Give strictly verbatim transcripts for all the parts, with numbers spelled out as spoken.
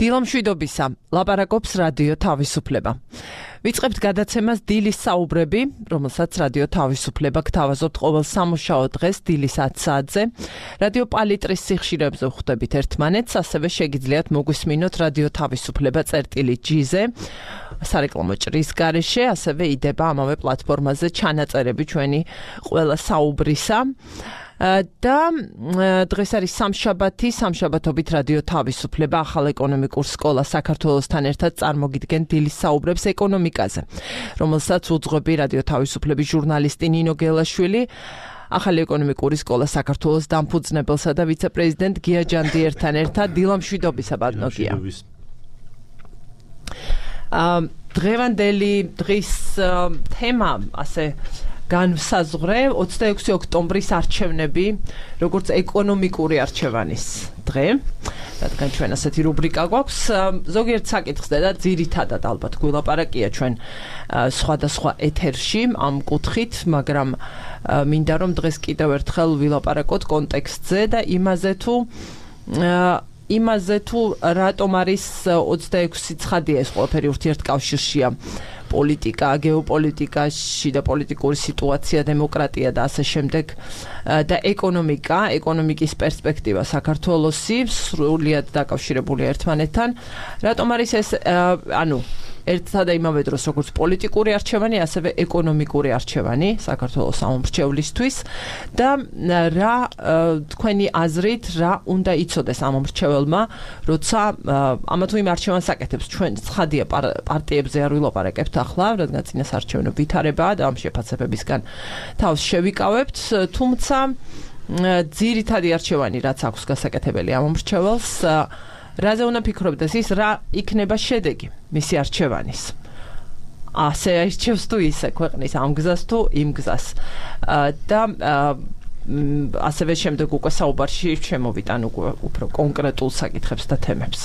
დილამშვიდობისა, ლაპარაკობს რადიო თავისუფლება. ვიწყებთ გადაცემას დილის საუბრები, რომელსაც რადიო თავისუფლება გთავაზობთ ყოველ სამუშაო დღეს დილის ათ საათზე. რადიო პალიტრის სიხშირეებზე ვხვდებით ერთმანეთს, ასევე შეგიძლიათ მოგვისმინოთ რადიო თავისუფლება წერტილი ჯი-ზე. სარეკლამო ჭრის გარეშე, ასევე იდება ამავე პლატფორმაზე ჩანაწერები ჩვენი ყველა საუბრისა. და დღეს არის სამშაბათი, სამშაბათობით რადიო თავისუფლება ახალ ეკონომიკურ სკოლას საქართველოსთან ერთად წარმოგიდგენ დილის საუბრებს ეკონომიკაზე, რომელსაც უძღვები რადიო თავისუფლების ჟურნალისტი ნინო გელაშვილი, ახალი ეკონომიკური სკოლა საქართველოს დამფუძნებელსა და ვიცე-პრეზიდენტ გია ჯანდიერთან ერთად. დილამშვიდობისა, ბატონო გია. დღევანდელი დღის თემა ასე განსაზღვრე ოცდაექვსი ოქტომბრის არჩევნები, როგორც ეკონომიკური არჩევანის დღე. რადგან ჩვენ ასეთი რუბრიკა გვაქვს, ზოგიერთ საკითხზე და ძირითადად ალბათ გვილაპარაკია ჩვენ სხვადასხვა ეთერში ამ კუთხით, მაგრამ მინდა რომ დღეს კიდევ ერთხელ ვილაპარაკოთ კონტექსტზე და იმაზე თუ იმაზე თუ რატომ არის ოცდაექვსი ცხადია ეს ყველაფერი ურთიერთკავშირშია პოლიტიკა, გეოპოლიტიკაში და პოლიტიკური სიტუაცია, დემოკრატია და ასე შემდეგ და ეკონომიკა, ეკონომიკის პერსპექტივა საქართველოსი სრულიად დაკავშირებულია ერთმანეთთან. რატომ არის ეს ანუ ერთსა და იმავე დროს როგორც პოლიტიკური არჩევანი, ასევე ეკონომიკური არჩევანი საქართველოს ამომრჩევლისთვის და რა თქვენი აზრით რა უნდა იცოდეს ამომრჩეველმა, როცა ამა თუ იმ არჩევანს აკეთებს. ჩვენ ცხადია პარტიებზე არ ვილაპარაკებთ ახლა, რადგან წინასაარჩევნო ვითარებაა და ამ შეფასებებისგან თავს შევიკავებთ, თუმცა ძირითადი არჩევანი რაც აქვს გასაკეთებელი ამომრჩეველს, რაზე უნდა ფიქრობდეს ის, რა იქნება შედეგი მისი არჩევანის. ასე აირჩევს თუ ისე ქვეყნის ამ გზას თუ იმ გზას. და ასევე შემდეგ უკვე საუბარში შემოვიტან უფრო კონკრეტულ საკითხებს და თემებს.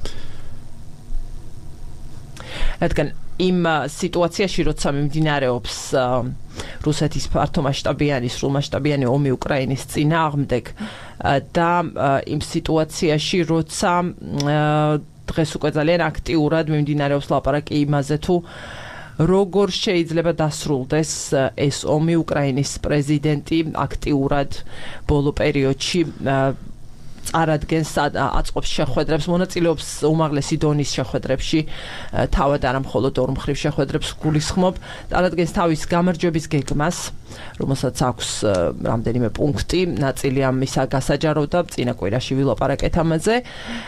რადგან იმ სიტუაციაში, როცა მიმდინარეობს რუსეთის ფართომასშტაბიანი, სრულმასშტაბიანი ომი უკრაინის წინააღმდეგ და იმ სიტუაციაში, როცა დღეს უკვე ძალიან აქტიურად მიმდინარეობს ლაპარაკი იმაზე თუ როგორ შეიძლება დასრულდეს ეს ომი, უკრაინის პრეზიდენტი აქტიურად ბოლო პერიოდში წარადგენს აწყობს შეხვედრებს, მონაწილეობს უმაღლესი დონის შეხვედრებში, თავად არა მხოლოდ ორ მხრივ შეხვედრებს გულისხმობ, წარადგენს თავის გამარჯვების გეგმას, რომელსაც აქვს რამდენიმე პუნქტი, ნაწილი ამისა გასაჯაროდა, წინა კვირაში ვილაპარაკეთ ამაზე.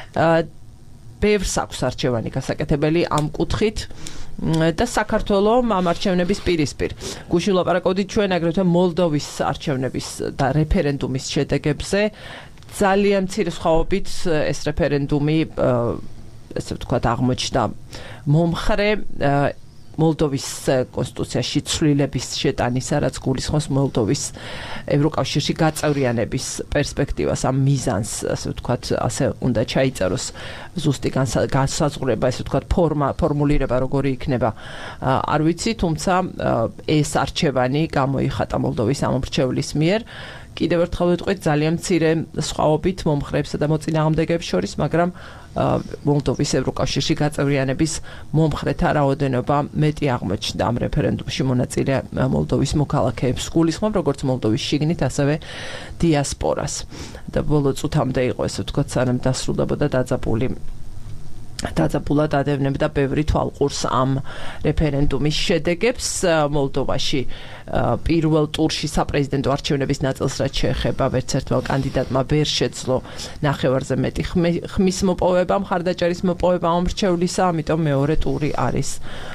ბევრს აქვს არჩევანი გასაკეთებელი ამ კუთხით და საქართველოს ამ არჩევნების პირისპირ. გუშინ ვილაპარაკოდით ჩვენ აგრეთვე მოლდოვის არჩევნების და რეფერენდუმის შედეგებზე. ძალიან მცირე სხვაობით ეს რეფერენდუმი, ესე ვთქვათ, აღმოჩნდა მომხრე მოლდოვის კონსტიტუციაში ცვლილების შეტანისა, რაც გულისხმობს მოლდოვის ევროკავშირში გაწევრიანების პერსპექტივას, ამ მიზანს, ასე ვთქვათ, ასე უნდა ჩაიწეროს ზუსტი განსაზღვრება, ესე ვთქვათ, ფორმა, ფორმულირება როგორი იქნება, არ ვიცი, თუმცა ეს არჩევანი გამოიხატა მოლდოვის ამომრჩევლის მიერ. კიდევ ერთხელ ვიტყვით, ძალიან მცირე სხვაობით მომხრეებსა და მოწინააღმდეგეებს შორის, მაგრამ მოლდოვის ევროკავშირში გაწევრიანების მომხრეთა რაოდენობა მეტი აღმოჩნდა ამ რეფერენდუმში მონაწილე მოლდოვის მოქალაქეებს გულისხმობ, როგორც მოლდოვის შიგნით, ასევე დიასპორას. და ბოლო წუთამდე იყო, ესე ვთქვათ, სანამ დასრულდებოდა დაძაბული დაძაბულად ადევნებდა ბევრი თვალყურს ამ რეფერენდუმის შედეგებს. მოლდოვაში პირველ ტურში საპრეზიდენტო არჩევნების ნაწილს რაც შეეხება, ვერც ერთმა კანდიდატმა ვერ შეძლო ნახევარზე მეტი ხმის მოპოვება, მხარდაჭერის მოპოვება ამომრჩევლისა, ამიტომ მეორე ტური არის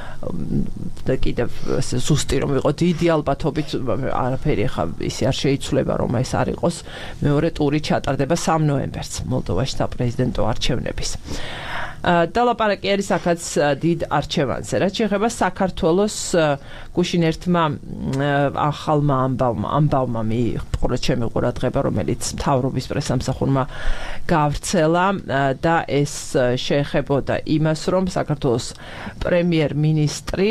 და კიდევ ზუსტი რომ იყო დიდი ალბათობით, არაფერი ხა ისე არ შეიცვლება რომ ეს არ იყოს. მეორე ტური ჩატარდება სამ ნოემბერს მოლდოვაში საპრეზიდენტო არჩევნების. და ლაპარაკი არის აქაც დიდ არჩევანზე. რაც შეეხება საქართველოს, გუშინ ერთმა ახალმა ამბავმა, ამბავმა მიიღო ჩემი ყურადღება, რომელიც მთავრობის პრესამსახურმა გავრცელა და ეს შეეხებოდა იმას, რომ საქართველოს პრემიერ-მინისტრი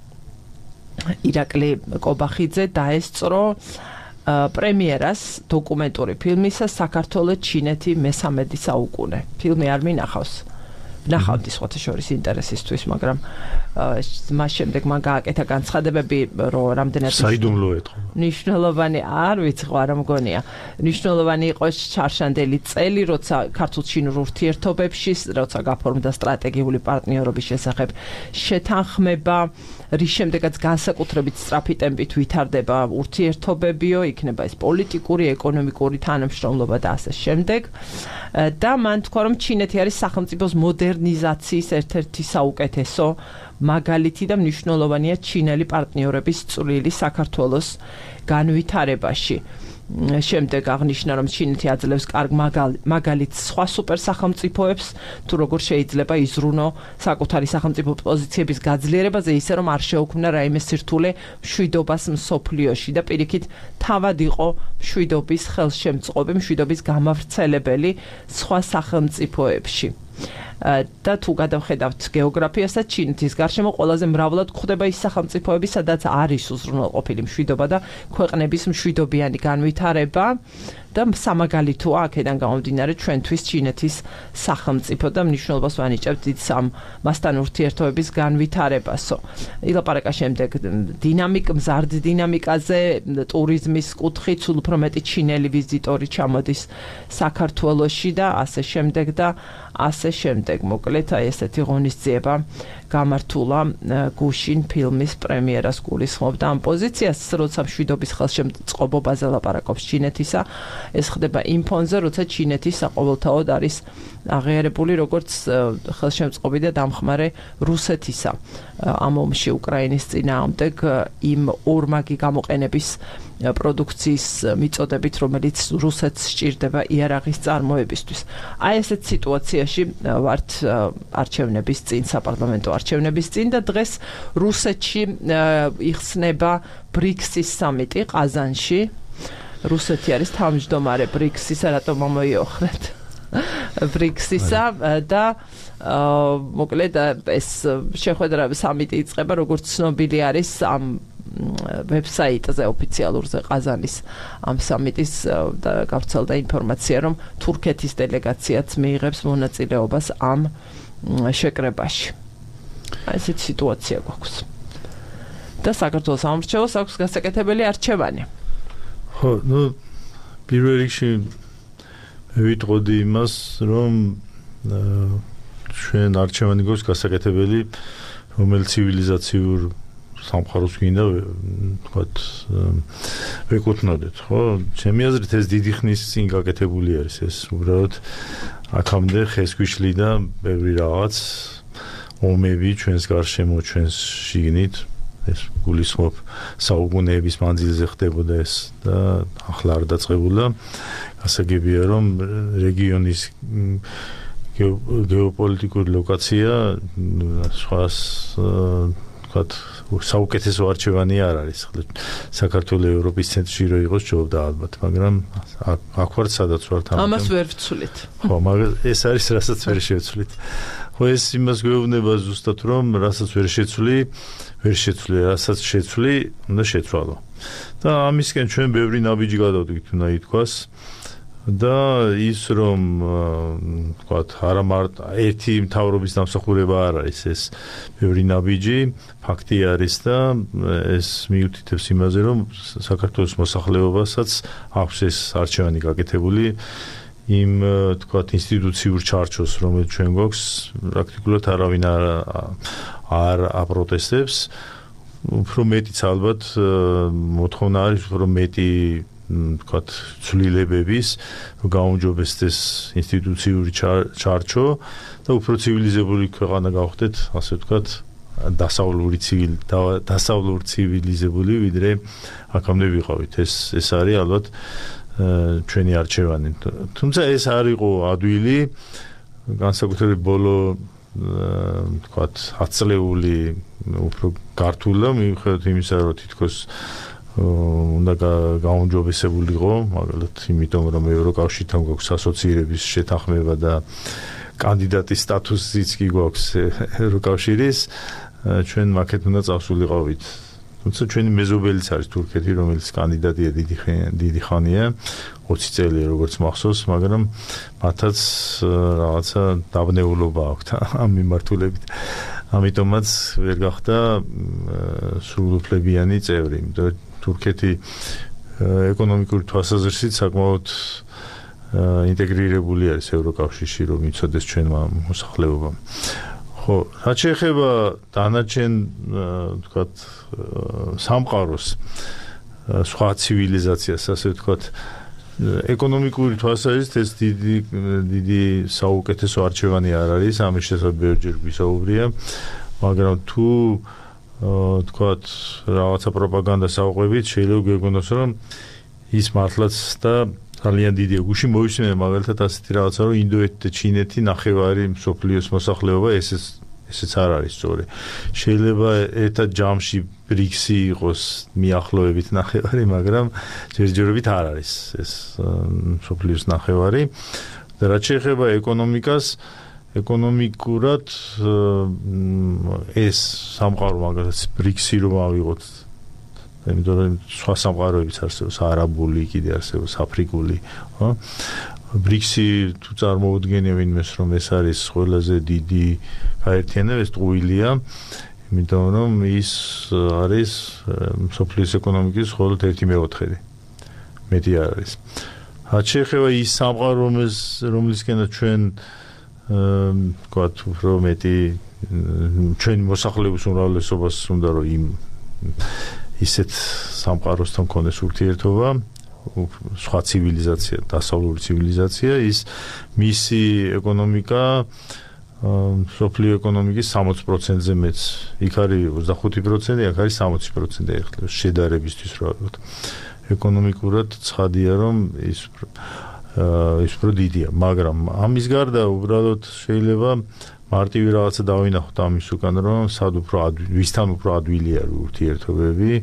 ირაკლი კობახიძე დაესწრო პრემიერას დოკუმენტური ფილმისა საქართველო ჩინეთი მესამედი საუკუნე. ფილმი არ მინახავს. ნახავდი სხვათა შორის ინტერესისთვის, მაგრამ მას შემდეგ მან გააკეთა განცხადებები, რომ რამდენად საიდუმლო ეთქვა. ნიშნულოვანი არ ვიცი, ხო არა მგონია. ნიშნულოვანი იყო ჩარშანდელი წელი, როცა ქართულ-ჩინურ ურთიერთობებში, როცა გაფორმდა სტრატეგიული პარტნიორობის შესახებ შეთანხმება, რის შემდეგაც განსაკუთრებით სწრაფი ტემპით ვითარდება ურთიერთობებიო, იქნება ეს პოლიტიკური, ეკონომიკური თანამშრომლობა და ასე შემდეგ. და მან თქვა, რომ ჩინეთი არის სახელმწიფოს მოდერნიზაციის ერთ-ერთი საუკეთესო მაგალითი და მნიშვნელოვანია ჩინელი პარტნიორების წვლილი საქართველოს განვითარებაში. შემდეგ აღნიშნა, რომ ჩინეთი აძლევს კარგ მაგალითს სხვა სუპერსახელმწიფოებს, თუ როგორ შეიძლება იზრუნო საკუთარი სახელმწიფო პოზიციების გაძლიერებაზე, ისე რომ არ შეუქმნა რაიმე სირთულე მშვიდობას მსოფლიოში და პირიქით თავად იყო მშვიდობის ხელშემწყობი, მშვიდობის გამავრცელებელი სხვა სახელმწიფოებში. და თუ გადავხედავთ გეოგრაფიასაც, ჩინეთის გარშემო ყველაზე მრავლად გვხვდება ის სახელმწიფოები, სადაც არის უზრუნველყოფილი მშვიდობა და ქვეყნების მშვიდობიანი განვითარება და სამაგალითოა აქედან გამომდინარე ჩვენთვის ჩინეთის სახელმწიფო და მნიშვნელობას ვანიჭებთ დიდ მასთან ურთიერთობების განვითარებასო. ილაპარაკა შემდეგ დინამიკ, მზარდ დინამიკაზე, ტურიზმის კუთხით, სულ უფრო მეტი ჩინელი ვიზიტორი ჩამოდის საქართველოში და ასე შემდეგ და ასე შემდეგ. მოკლედ აი ესეთი ღონისძიება გამართულა გუშინ ფილმის პრემიერას გულისხმობდა ამ პოზიციას, როცა მშვიდობის ხელშემწყობაზე ლაპარაკობს ჩინეთისა, ეს ხდება იმ ფონზე, როცა ჩინეთი საყოველთაოდ არის აღიარებული როგორც ხელშემწყობი და დამხმარე რუსეთისა ამ ომში უკრაინის წინააღმდეგ იმ ორმაგი გამოყენების პროდუქციის მიწოდებით, რომელიც რუსეთს სჭირდება იარაღის წარმოებისთვის. აი ესეთ სიტუაციაში ვართ არჩევნების წინ, საპარლამენტო არჩევნების წინ და დღეს რუსეთში იხსნება ბრიქსის სამიტი ყაზანში. რუსეთი არის თავმჯდომარე ბრიქსისა, რატომ მომოიოხრეთ ბრიქსისა და მოკლედ ეს შეხვედრა სამიტი იწყება, როგორც ცნობილი არის ამ ვებსაიტზე ოფიციალურზე ყაზანის ამ სამიტის და გავრცელდა ინფორმაცია, რომ თურქეთის დელეგაციაც მიიღებს მონაწილეობას ამ შეკრებაში. ესეთ სიტუაცია გვაქვს. და საქართველოს სამრჩევლოს აქვს გასაკეთებელი არჩევანი. ხო, ну, პირველ რიგში ვიტყოდი იმას, რომ ჩვენ არჩევანი გვაქვს გასაკეთებელი, რომელიც ცივილიზაციურ სამყაროს გინდა, ვთქვათ, ვეკუთვნოდეთ, ხო? ჩემი აზრით ეს დიდი ხნის წინ გაკეთებული არის ეს, უბრალოდ აქამდე ხეს გვიშლი და ბევრი რაღაც ომები ჩვენს გარშემო, ჩვენს შიგნით ეს გულისხმობ საუკუნეების მანძილზე ხდებოდა ეს და ახლა არ დაწყებულა. გასაგებია, რომ რეგიონის გეოპოლიტიკური ლოკაცია სხვას ვთქვათ საუკეთესო არჩევანი არ არის. საქართველოს ევროპის ცენტრში რო იყოს ჯობდა ალბათ, მაგრამ აქ ვართ სადაც ვართ. ამას ვერ ვცვლით. ხო, მაგრამ ეს არის რასაც ვერ შევცვლით. ხო, ეს იმას გვეუბნება ზუსტად, რომ რასაც ვერ შეცვლი, ვერ შეცვლი, რასაც შეცვლი, უნდა შეცვალო. და ამისკენ ჩვენ ბევრი ნაბიჯი გადავდით, უნდა ითქვას. და ის რომ ვთქვათ, არა მარტო ერთი მთავრობის დამსახურება არ არის ეს ბევრი ნაბიჯი, ფაქტი არის და ეს მიუთითებს იმაზე, რომ საქართველოს მოსახლეობასაც აქვს ეს არჩევანი გაკეთებული იმ ვთქვათ ინსტიტუციურ ჩარჩოს, რომელიც ჩვენ გვაქვს, პრაქტიკულად არავინ არ არ აპროტესტებს. უფრო მეტიც ალბათ მოთხოვნა არის, უფრო მეტი ვთქვათ ცვლილებების გაუმჯობესდეს ინსტიტუციური ჩარჩო და უფრო ცივილიზებული ქვეყანა გავხდეთ, ასე ვთქვათ, დასავლური ცივილი დასავლურ ცივილიზებული, ვიდრე აქამდე ვიყავით. ეს ეს არის ალბათ ჩვენი არჩევანი. თუმცა ეს არ იყო ადვილი, განსაკუთრებით ბოლო ვთქვათ ათწლეული უფრო გართულა, მიუხედავად იმისა, რომ თითქოს უნდა გაუმჯობესებულიყო, მაგალითად, იმიტომ რომ ევროკავშირთან გვაქვს ასოცირების შეთანხმება და კანდიდატის სტატუსიც კი გვაქვს ევროკავშირის, ჩვენ მაქეთ უნდა წავსულიყავით თუმცა ჩვენი მეზობელიც არის თურქეთი, რომელიც კანდიდატია დიდი დიდი ხანია, ოცი წელი როგორც მახსოვს, მაგრამ მათაც რაღაცა დაბნეულობა აქვთ ამ მიმართულებით. ამიტომაც ვერ გახდა სრულუფლებიანი წევრი. თურქეთი ეკონომიკური თვალსაზრისით საკმაოდ ინტეგრირებული არის ევროკავშირში, რომ იცოდეს ჩვენმა მოსახლეობამ. ხო, რაც შეეხება დანარჩენ, ვთქვათ, სამყაროს, სხვა ცივილიზაციას, ასე ვთქვათ, ეკონომიკური თვალსაზრისით ეს დიდი დიდი საუკეთესო არჩევანი არ არის, ამის შესაძლებლად ბევრჯერ ვისაუბრია, მაგრამ თუ ვთქვათ, რაღაცა პროპაგანდას ავყვებით, შეიძლება გეგონოს, რომ ის მართლაც და ძალიან დიდია. გუშინ მოვისმინე მაგალითად ასეთი რაღაცა, რომ ინდოეთი და ჩინეთი ნახევარი მსოფლიოს მოსახლეობა, ესეც ესეც არ არის სწორი. შეიძლება ერთად ჯამში ბრიქსი იყოს მიახლოებით ნახევარი, მაგრამ ჯერჯერობით არ არის ეს მსოფლიოს ნახევარი. და რაც შეეხება ეკონომიკას, ეკონომიკურად ეს სამყარო მაგალითად ბრიქსი რომ ავიღოთ, იმიტომ რომ სხვა სამყაროებიც არსებობს, არაბული, კიდე არსებობს აფრიკული, ხო? ბრიქსი თუ წარმოუდგენია ვინმეს, რომ ეს არის ყველაზე დიდი გაერთიანება, ეს ტყუილია, იმიტომ რომ ის არის მსოფლიოს ეკონომიკის მხოლოდ ერთი მეოთხედი. მეტი არ არის. რაც შეეხება ის სამყარო, რომლისკენაც ჩვენ ვთქვათ, უფრო მეტი ჩვენი მოსახლეობის უმრავლესობას უნდა რომ იმ ისეთ სამყაროსთან კონდეს ურთიერთობა, სხვა ცივილიზაცია, დასავლური ცივილიზაცია, ის მისი ეკონომიკა მსოფლიო ეკონომიკის სამოცი პროცენტზე მეც. იქ არის ოცდახუთი პროცენტი, აქ არის სამოცი პროცენტი ახლა შედარებისთვის რა ვთქვათ. ეკონომიკურად ცხადია, რომ ის ის უფრო დიდია, მაგრამ ამის გარდა უბრალოდ შეიძლება მარტივი რაღაცა დავინახოთ ამის უკან, რომ სად უფრო ვისთან უფრო ადვილი არის ურთიერთობები.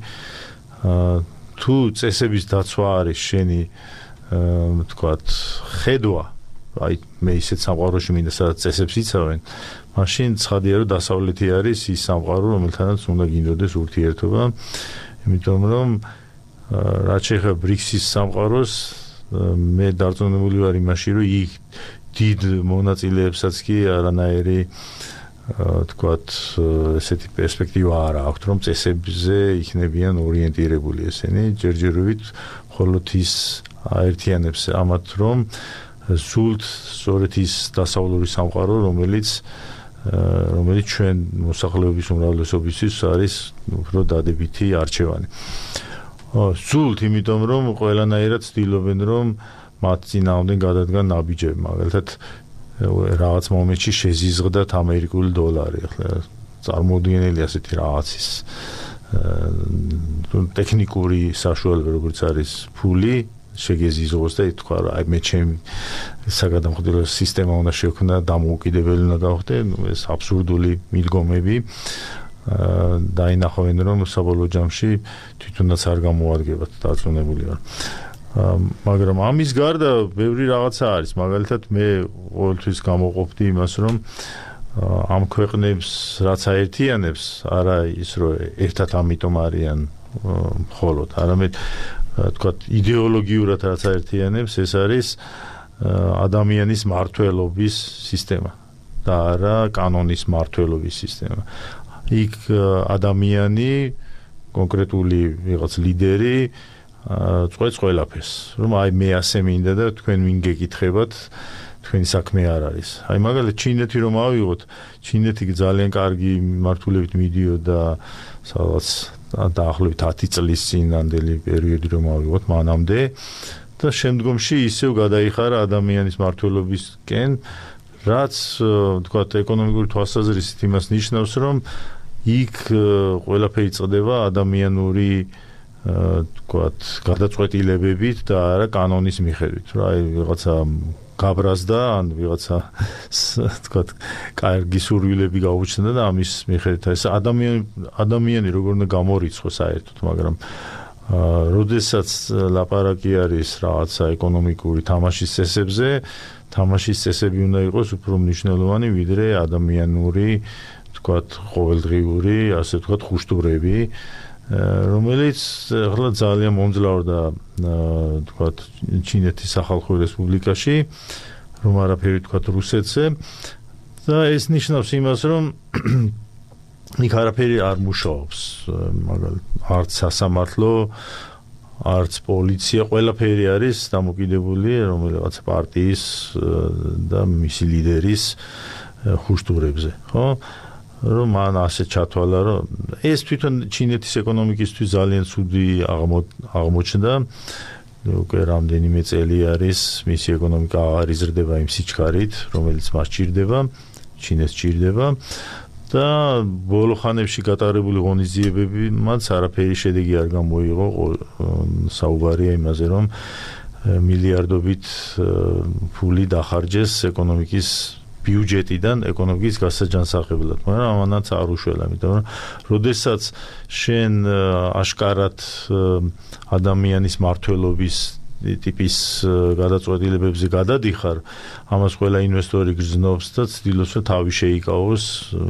თუ წესების დაცვა არის შენი ვთქვათ ხედვა, აი მე ისეთ სამყაროში მინდა სადაც წესებს იცავენ, მაშინ ცხადია რომ დასავლეთი არის ის სამყარო, რომელთანაც უნდა გინდოდეს ურთიერთობა, იმიტომ რომ რაც შეეხება ბრიქსის სამყაროს, მე დარწმუნებული ვარ იმაში, რომ იქ დიდ მონაწილეებსაც კი არანაირი ვთქვათ ესეთი პერსპექტივა არ აქვს, რომ წესებზე იქნებიან ორიენტირებული ესენი, ჯერჯერობით მხოლოდ ის აერთიანებს ამათ, რომ სულთ სწორედ ის დასავლური სამყარო, რომელიც რომელიც ჩვენ მოსახლეობის უმრავლესობისთვის არის უფრო დადებითი არჩევანი. სულთ, იმიტომ რომ ყველანაირად ცდილობენ, რომ მათ წინააღმდეგ გადადგან ნაბიჯები, მაგალითად რაღაც მომენტში შეზიზღდათ ამერიკული დოლარი, ახლა წარმოუდგენელი ასეთი რაღაცის ტექნიკური საშუალება, როგორც არის ფული, შეგეზიზღოს და ითქვა, რომ აი მე ჩემი საგადამხდილო სისტემა უნდა შევქმნა, დამოუკიდებელი უნდა გავხდე, ეს აბსურდული მიდგომები დაინახავენ, რომ საბოლოო ჯამში თვითონაც არ გამოადგებათ, დარწმუნებული ვარ. მაგრამ ამის გარდა ბევრი რაღაცა არის, მაგალითად მე ყოველთვის გამოყოფდი იმას, რომ ამ ქვეყნებს რაც აერთიანებს, არა ის რომ ერთად ამიტომ არიან მხოლოდ, არამედ ვთქვათ იდეოლოგიურად რაც აერთიანებს, ეს არის ადამიანის მართლობის სისტემა და არა კანონის მართლობის სისტემა. იქ ადამიანი, კონკრეტული ვიღაც ლიდერი წყვეტს ყველაფერს, რომ აი მე ასე მინდა და თქვენ ვინ გეკითხებათ, თქვენი საქმე არ არის. აი მაგალითად ჩინეთი რომ ავიღოთ, ჩინეთი ძალიან კარგი მართულებით მიდიოდა სადღაც დაახლოებით ათი წლის წინანდელი პერიოდი რომ ავიღოთ მანამდე და შემდგომში ისევ გადაიხარა ადამიანის მართლობისკენ, რაც ვთქვათ ეკონომიკური თვალსაზრისით იმას ნიშნავს, რომ იქ ყველაფერი წდება ადამიანური ვთქვათ გადაწყვეტილებებით და არა კანონის მიხედვით. რა აი ვიღაცა გაბრაზდა, ან ვიღაცა ვთქვათ კარგი სურვილები გაუჩნდა და ამის მიხედვით ეს ადამიანი ადამიანი როგორ უნდა გამორიცხოს საერთოდ, მაგრამ როდესაც ლაპარაკი არის რაღაცა ეკონომიკური თამაშის წესებზე, თამაშის წესები უნდა იყოს უფრო მნიშვნელოვანი ვიდრე ადამიანური ვთქვათ ყოველდღიური, ასე ვთქვათ ხუშტურები რომელიც ახლა ძალიან მომძლავრდა თქვათ ჩინეთის სახალხო რესპუბლიკაში, რომ არაფერი თქვათ რუსეთზე და ეს ნიშნავს იმას, რომ იქ არაფერი არ მუშაობს, მაგალითად არც სასამართლო, არც პოლიცია, ყველაფერი არის დამოკიდებული რომელიღაც პარტიის და მისი ლიდერის ხუშტურებზე, ხო? რომ მან ასე ჩათვალა, რომ ეს თვითონ ჩინეთის ეკონომიკისთვის ძალიან ცუდი აღმოჩნდა. უკვე რამდენიმე წელი არის მისი ეკონომიკა აღარ იზრდება იმ სიჩქარით, რომელიც მას ჭირდება, ჩინეთს ჭირდება და ბოლო ხანებში გატარებული ღონისძიებები მათ არაფერი შედეგი არ გამოიღო. საუბარია იმაზე, რომ მილიარდობით ფული დახარჯეს ეკონომიკის ბიუჯეტიდან ეკონომიკის გასაჯანსაღებლად, მაგრამ ამანაც არ უშველა, იმიტომ რომ როდესაც შენ აშკარად ადამიანის მართლობის ტიპის გადაწყვეტილებებზე გადადიხარ, ამას ყველა ინვესტორი გრძნობს და ცდილობს, რომ თავი შეიკავოს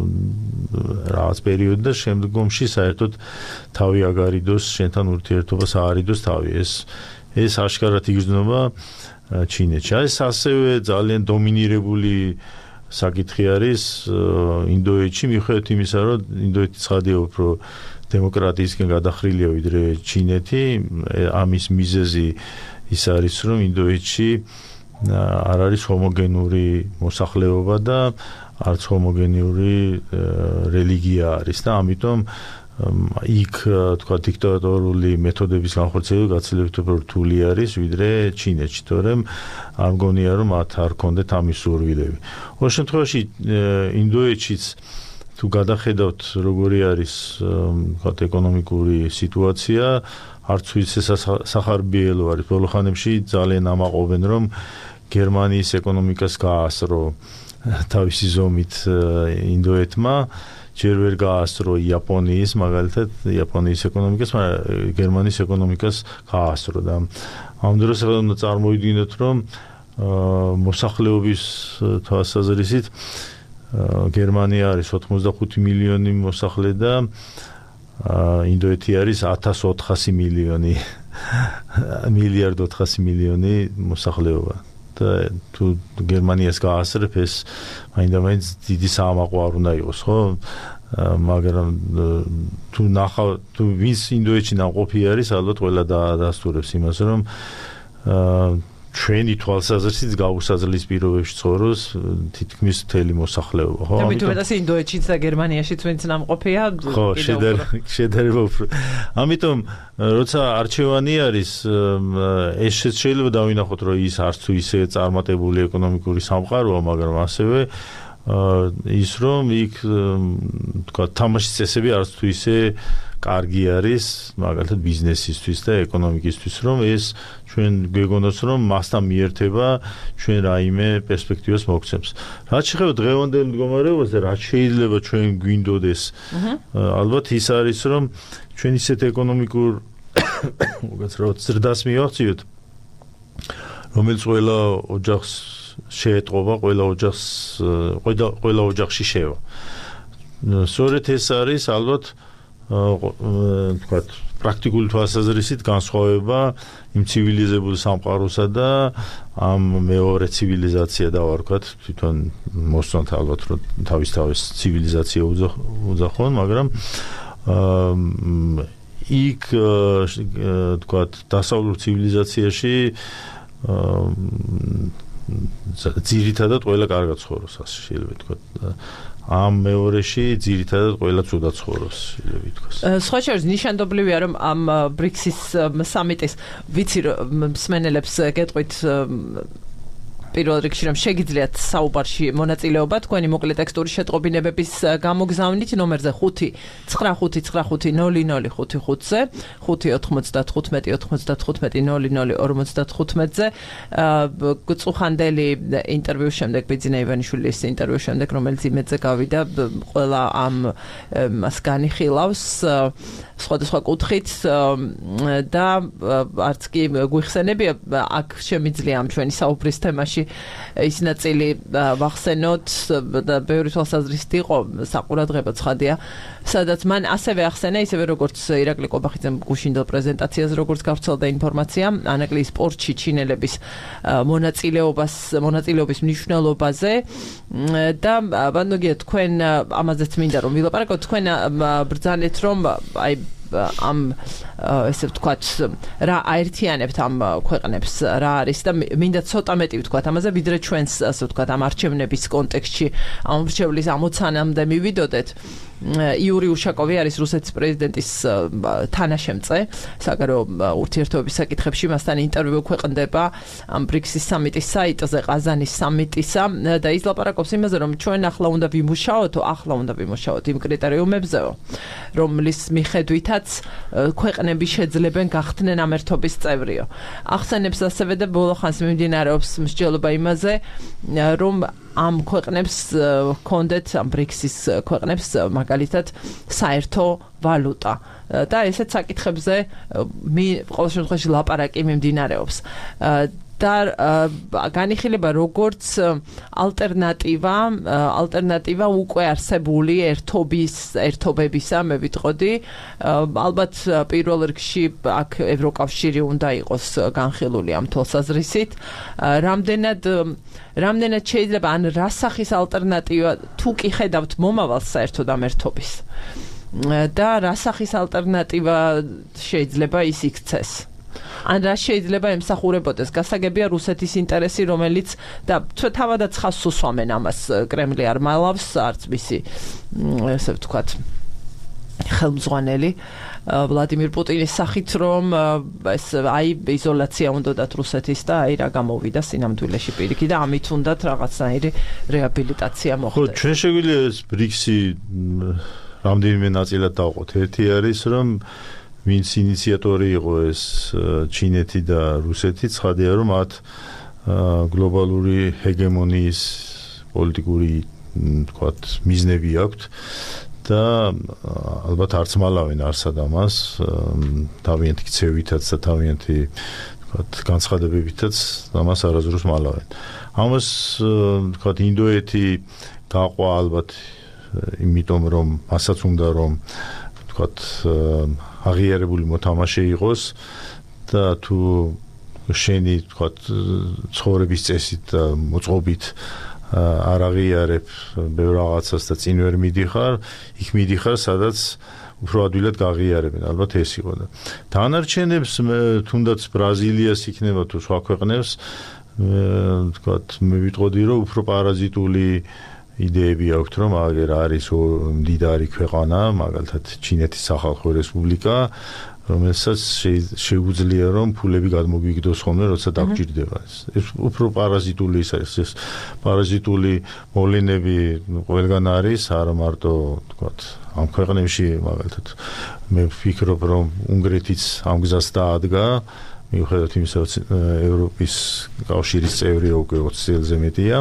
რაღაც პერიოდი და შემდგომში საერთოდ თავი აგარიდოს, შენთან ურთიერთობას აარიდოს თავი. ეს ეს აშკარად იგრძნობა ჩინეთში. ეს ასევე ძალიან დომინირებული საკითხი არის ინდოეთში, მიუხედავად იმისა, რომ ინდოეთი ცხადია უფრო დემოკრატიისკენ გადახრილია ვიდრე ჩინეთი, ამის მიზეზი ის არის, რომ ინდოეთში არ არის ჰომოგენური მოსახლეობა და არც ჰომოგენური რელიგია არის და ამიტომ იქ თქვა დიქტატორული მეთოდების განხორციელება გაცილებით უფრო რთული არის ვიდრე ჩინეთში, თორემ არ მგონია რომ მათ არ ქონდეთ ამის სურვილები. ყოველ შემთხვევაში ინდოეთშიც თუ გადახედავთ როგორი არის თქვა ეკონომიკური სიტუაცია, არც ვიცი სახარბიელო არის. ბოლო ხანებში ძალიან ამაყობენ რომ გერმანიის ეკონომიკას გაასრო თავისი ზომით ინდოეთმა, ჯერ ვერ გაასრო იაპონიის, მაგალითად იაპონიის ეკონომიკას, მაგრამ გერმანიის ეკონომიკას გაასრო და ამ დროს უნდა წარმოვიდგინოთ, რომ მოსახლეობის თვალსაზრისით გერმანია არის ოცდახუთი მილიონი მოსახლე და ინდოეთი არის ათას ოთხასი მილიონი მილიარდ ოთხასი მილიონი მოსახლეობა. და თუ გერმანიას გაასრებ, ეს მაინდა-მაინც დიდი საამაყო არ უნდა იყოს, ხო? მაგრამ თუ ნახავ, თუ ვის ინდოეთში ნაყოფი არის, ალბათ ყველა დაასტურებს იმას, რომ ჩვენი თვალსაზრისით გაუსაძლის პირობებში ცხოვრობს თითქმის მთელი მოსახლეობა, ხო? ამიტომ მეტად ინდოეთშიც და გერმანიაშიც ვინც ნამყოფია, ხო, შედარება უფრო. ამიტომ როცა არჩევანი არის, ეს შეიძლება დავინახოთ, რომ ის არც თუ ისე წარმატებული ეკონომიკური სამყაროა, მაგრამ ასევე ის რომ იქ თქვა თამაშის წესები არც თუ ისე კარგი არის, მაგალითად ბიზნესისთვის და ეკონომიკისთვის, რომ ეს ჩვენ გვეგონოს, რომ მასთან მიერთება ჩვენ რაიმე პერსპექტივას მოგცემს. რაც შეეხება დღევანდელ მდგომარეობას და რაც შეიძლება ჩვენ გვინდოდეს, ალბათ ის არის, რომ ჩვენ ისეთ ეკონომიკურ უკაცრავად ზრდას მივახციოთ, რომელიც ყველა ოჯახს შეეტყობა, ყველა ოჯახს ყველა ოჯახში შევა. სწორედ ეს არის ალბათ თქვათ პრაქტიკული თვალსაზრისით განსხვავება იმ ცივილიზებულ სამყაროსა და ამ მეორე ცივილიზაცია და ვარქვათ თვითონ მოსწონთ ალბათ რომ თავის თავის ცივილიზაცია უძახონ, მაგრამ იქ თქვათ დასავლურ ცივილიზაციაში ძირითადად ყველა კარგად ცხოვრობს, ასე შეიძლება ვთქვათ. ამ მეორეში ძირითადად ყველა ცუდად ცხოვრობს, შეიძლება ვთქვას. სხვა შორის ნიშანდობლივია, რომ ამ ბრიქსის სამიტის ვიცი მსმენელებს გეტყვით პირველ რიგში რომ შეგიძლიათ საუბარში მონაწილეობა თქვენი მოკლე ტექსტური შეტყობინებების გამოგზავნით ნომერზე ხუთი ცხრა ხუთი ცხრა ხუთი ნული ნული ხუთი ხუთზე ხუთი ოთხმოცდათხუთმეტი ოთხმოცდათხუთმეტი ნული ნული ორმოცდათხუთმეტზე წუხანდელი ინტერვიუს შემდეგ ბიძინა ივანიშვილის ინტერვიუს შემდეგ რომელიც იმედზე გავიდა ყველა ამ მას განიხილავს სხვადასხვა კუთხით და არც კი გვიხსენებია აქ შემიძლია ამ ჩვენი საუბრის თემაში შემთხვევაში ის ნაწილი ვახსენოთ და ბევრი თვალსაზრისით იყო საყურადღებო ცხადია, სადაც მან ასევე ახსენა ისევე როგორც ირაკლი ყობახიძემ გუშინდელ პრეზენტაციაზე როგორც გავრცელდა ინფორმაცია ანაკლის სპორტში ჩინელების მონაწილეობას მონაწილეობის მნიშვნელობაზე და ბანდოგია თქვენ ამაზეც მინდა რომ ვილაპარაკოთ თქვენ ბრძანეთ რომ აი ამ ესე ვთქვათ რა აერთიანებთ ამ ქვეყნებს რა არის და მინდა ცოტა მეტი ვთქვათ ამაზე ვიდრე ჩვენს ასე ვთქვათ ამ არჩევნების კონტექსტში ამ რჩევლის ამოცანამდე მივიდოდეთ იური უშაკოვი არის რუსეთის პრეზიდენტის თანაშემწე საგარეო ურთიერთობების საკითხებში მასთან ინტერვიუ ქვეყნდება ამ ბრიქსის სამიტის საიტზე ყაზანის სამიტისა და ის ლაპარაკობს იმაზე რომ ჩვენ ახლა უნდა ვიმუშაოთ ახლა უნდა ვიმუშაოთ იმ კრიტერიუმებზეო რომლის მიხედვითაც ქვეყნები შეძლებენ გახდნენ ამ ერთობის წევრიო ახსენებს ასევე და ბოლოხანს მიმდინარეობს მსჯელობა იმაზე რომ ამ ქვეყნებს ჰქონდეთ ამ ბრიქსის ქვეყნებს მაგალითად საერთო ვალუტა და ესეც საკითხებზე ყოველ შემთხვევაში ლაპარაკი მიმდინარეობს და განიხილება როგორც ალტერნატივა ალტერნატივა უკვე არსებული ერთობის ერთობებისა მე ვიტყოდი ალბათ პირველ რიგში აქ ევროკავშირი უნდა იყოს განხილული ამ თვალსაზრისით რამდენად რამდენად შეიძლება ან რა სახის ალტერნატივა თუ კი ხედავთ მომავალს საერთოდ ამ ერთობის და რა სახის ალტერნატივა შეიძლება ის იქცეს ან რა შეიძლება ემსახურებოდეს გასაგებია რუსეთის ინტერესი რომელიც და თავადაც ხაზს უსვამენ ამას კრემლი არ მალავს არც მისი ესე ვთქვათ ხელმძღვანელი ვლადიმირ პუტინის სახით რომ ეს აი იზოლაცია უნდათ რუსეთის და აი რა გამოვიდა სინამდვილეში პირიქით და ამით უნდათ რაღაცნაირი რეაბილიტაცია მოხდეს. ხო, ჩვენ შეგვიძლია ეს ბრიქსი რამდენიმე ნაწილად დავყოთ. ერთი არის რომ ვინც ინიციატორი იყო ეს ჩინეთი და რუსეთი, ცხადია რომ მათ გლობალური ჰეგემონიის პოლიტიკური თქვათ მიზნები აქვთ. და ალბათ არც მალავენ არსად ამას თავიანთი ქცევითაც და თავიანთი თქვათ განცხადებებითაც ამას არასდროს მალავენ. ამას თქვათ ინდოეთი გაყვა ალბათ იმიტომ რომ მასაც უნდა რომ თქვათ აღიარებული მოთამაშე იყოს და თუ შენი თქვათ ცხოვრების წესით და მოწყობით არ აღიარებ ბევრ რაღაცას და წინ ვერ მიდიხარ, იქ მიდიხარ, სადაც უფრო ადვილად გაღიარებენ, ალბათ ეს იყო და დანარჩენებს თუნდაც ბრაზილიას იქნება თუ სხვა ქვეყნებს, თქვათ, მე ვიტყოდი რომ უფრო პარაზიტული იდეები აქვთ, რომ აგერ არის მდიდარი ქვეყანა, მაგალითად ჩინეთის სახალხო რესპუბლიკა, რომელსაც შეუძლია რომ ფულები გადმოგიგდოს ხოლმე, როცა დაგჭირდება ეს. ეს უფრო პარაზიტული ის არის, ეს პარაზიტული მოვლენები ყველგან არის, არა მარტო, თქვათ, ამ ქვეყნებში, მაგალითად, მე ვფიქრობ, რომ უნგრეთიც ამ გზას დაადგა, მიუხედავად იმისა, რომ ევროპის კავშირის წევრი უკვე ოცი წელზე მეტია,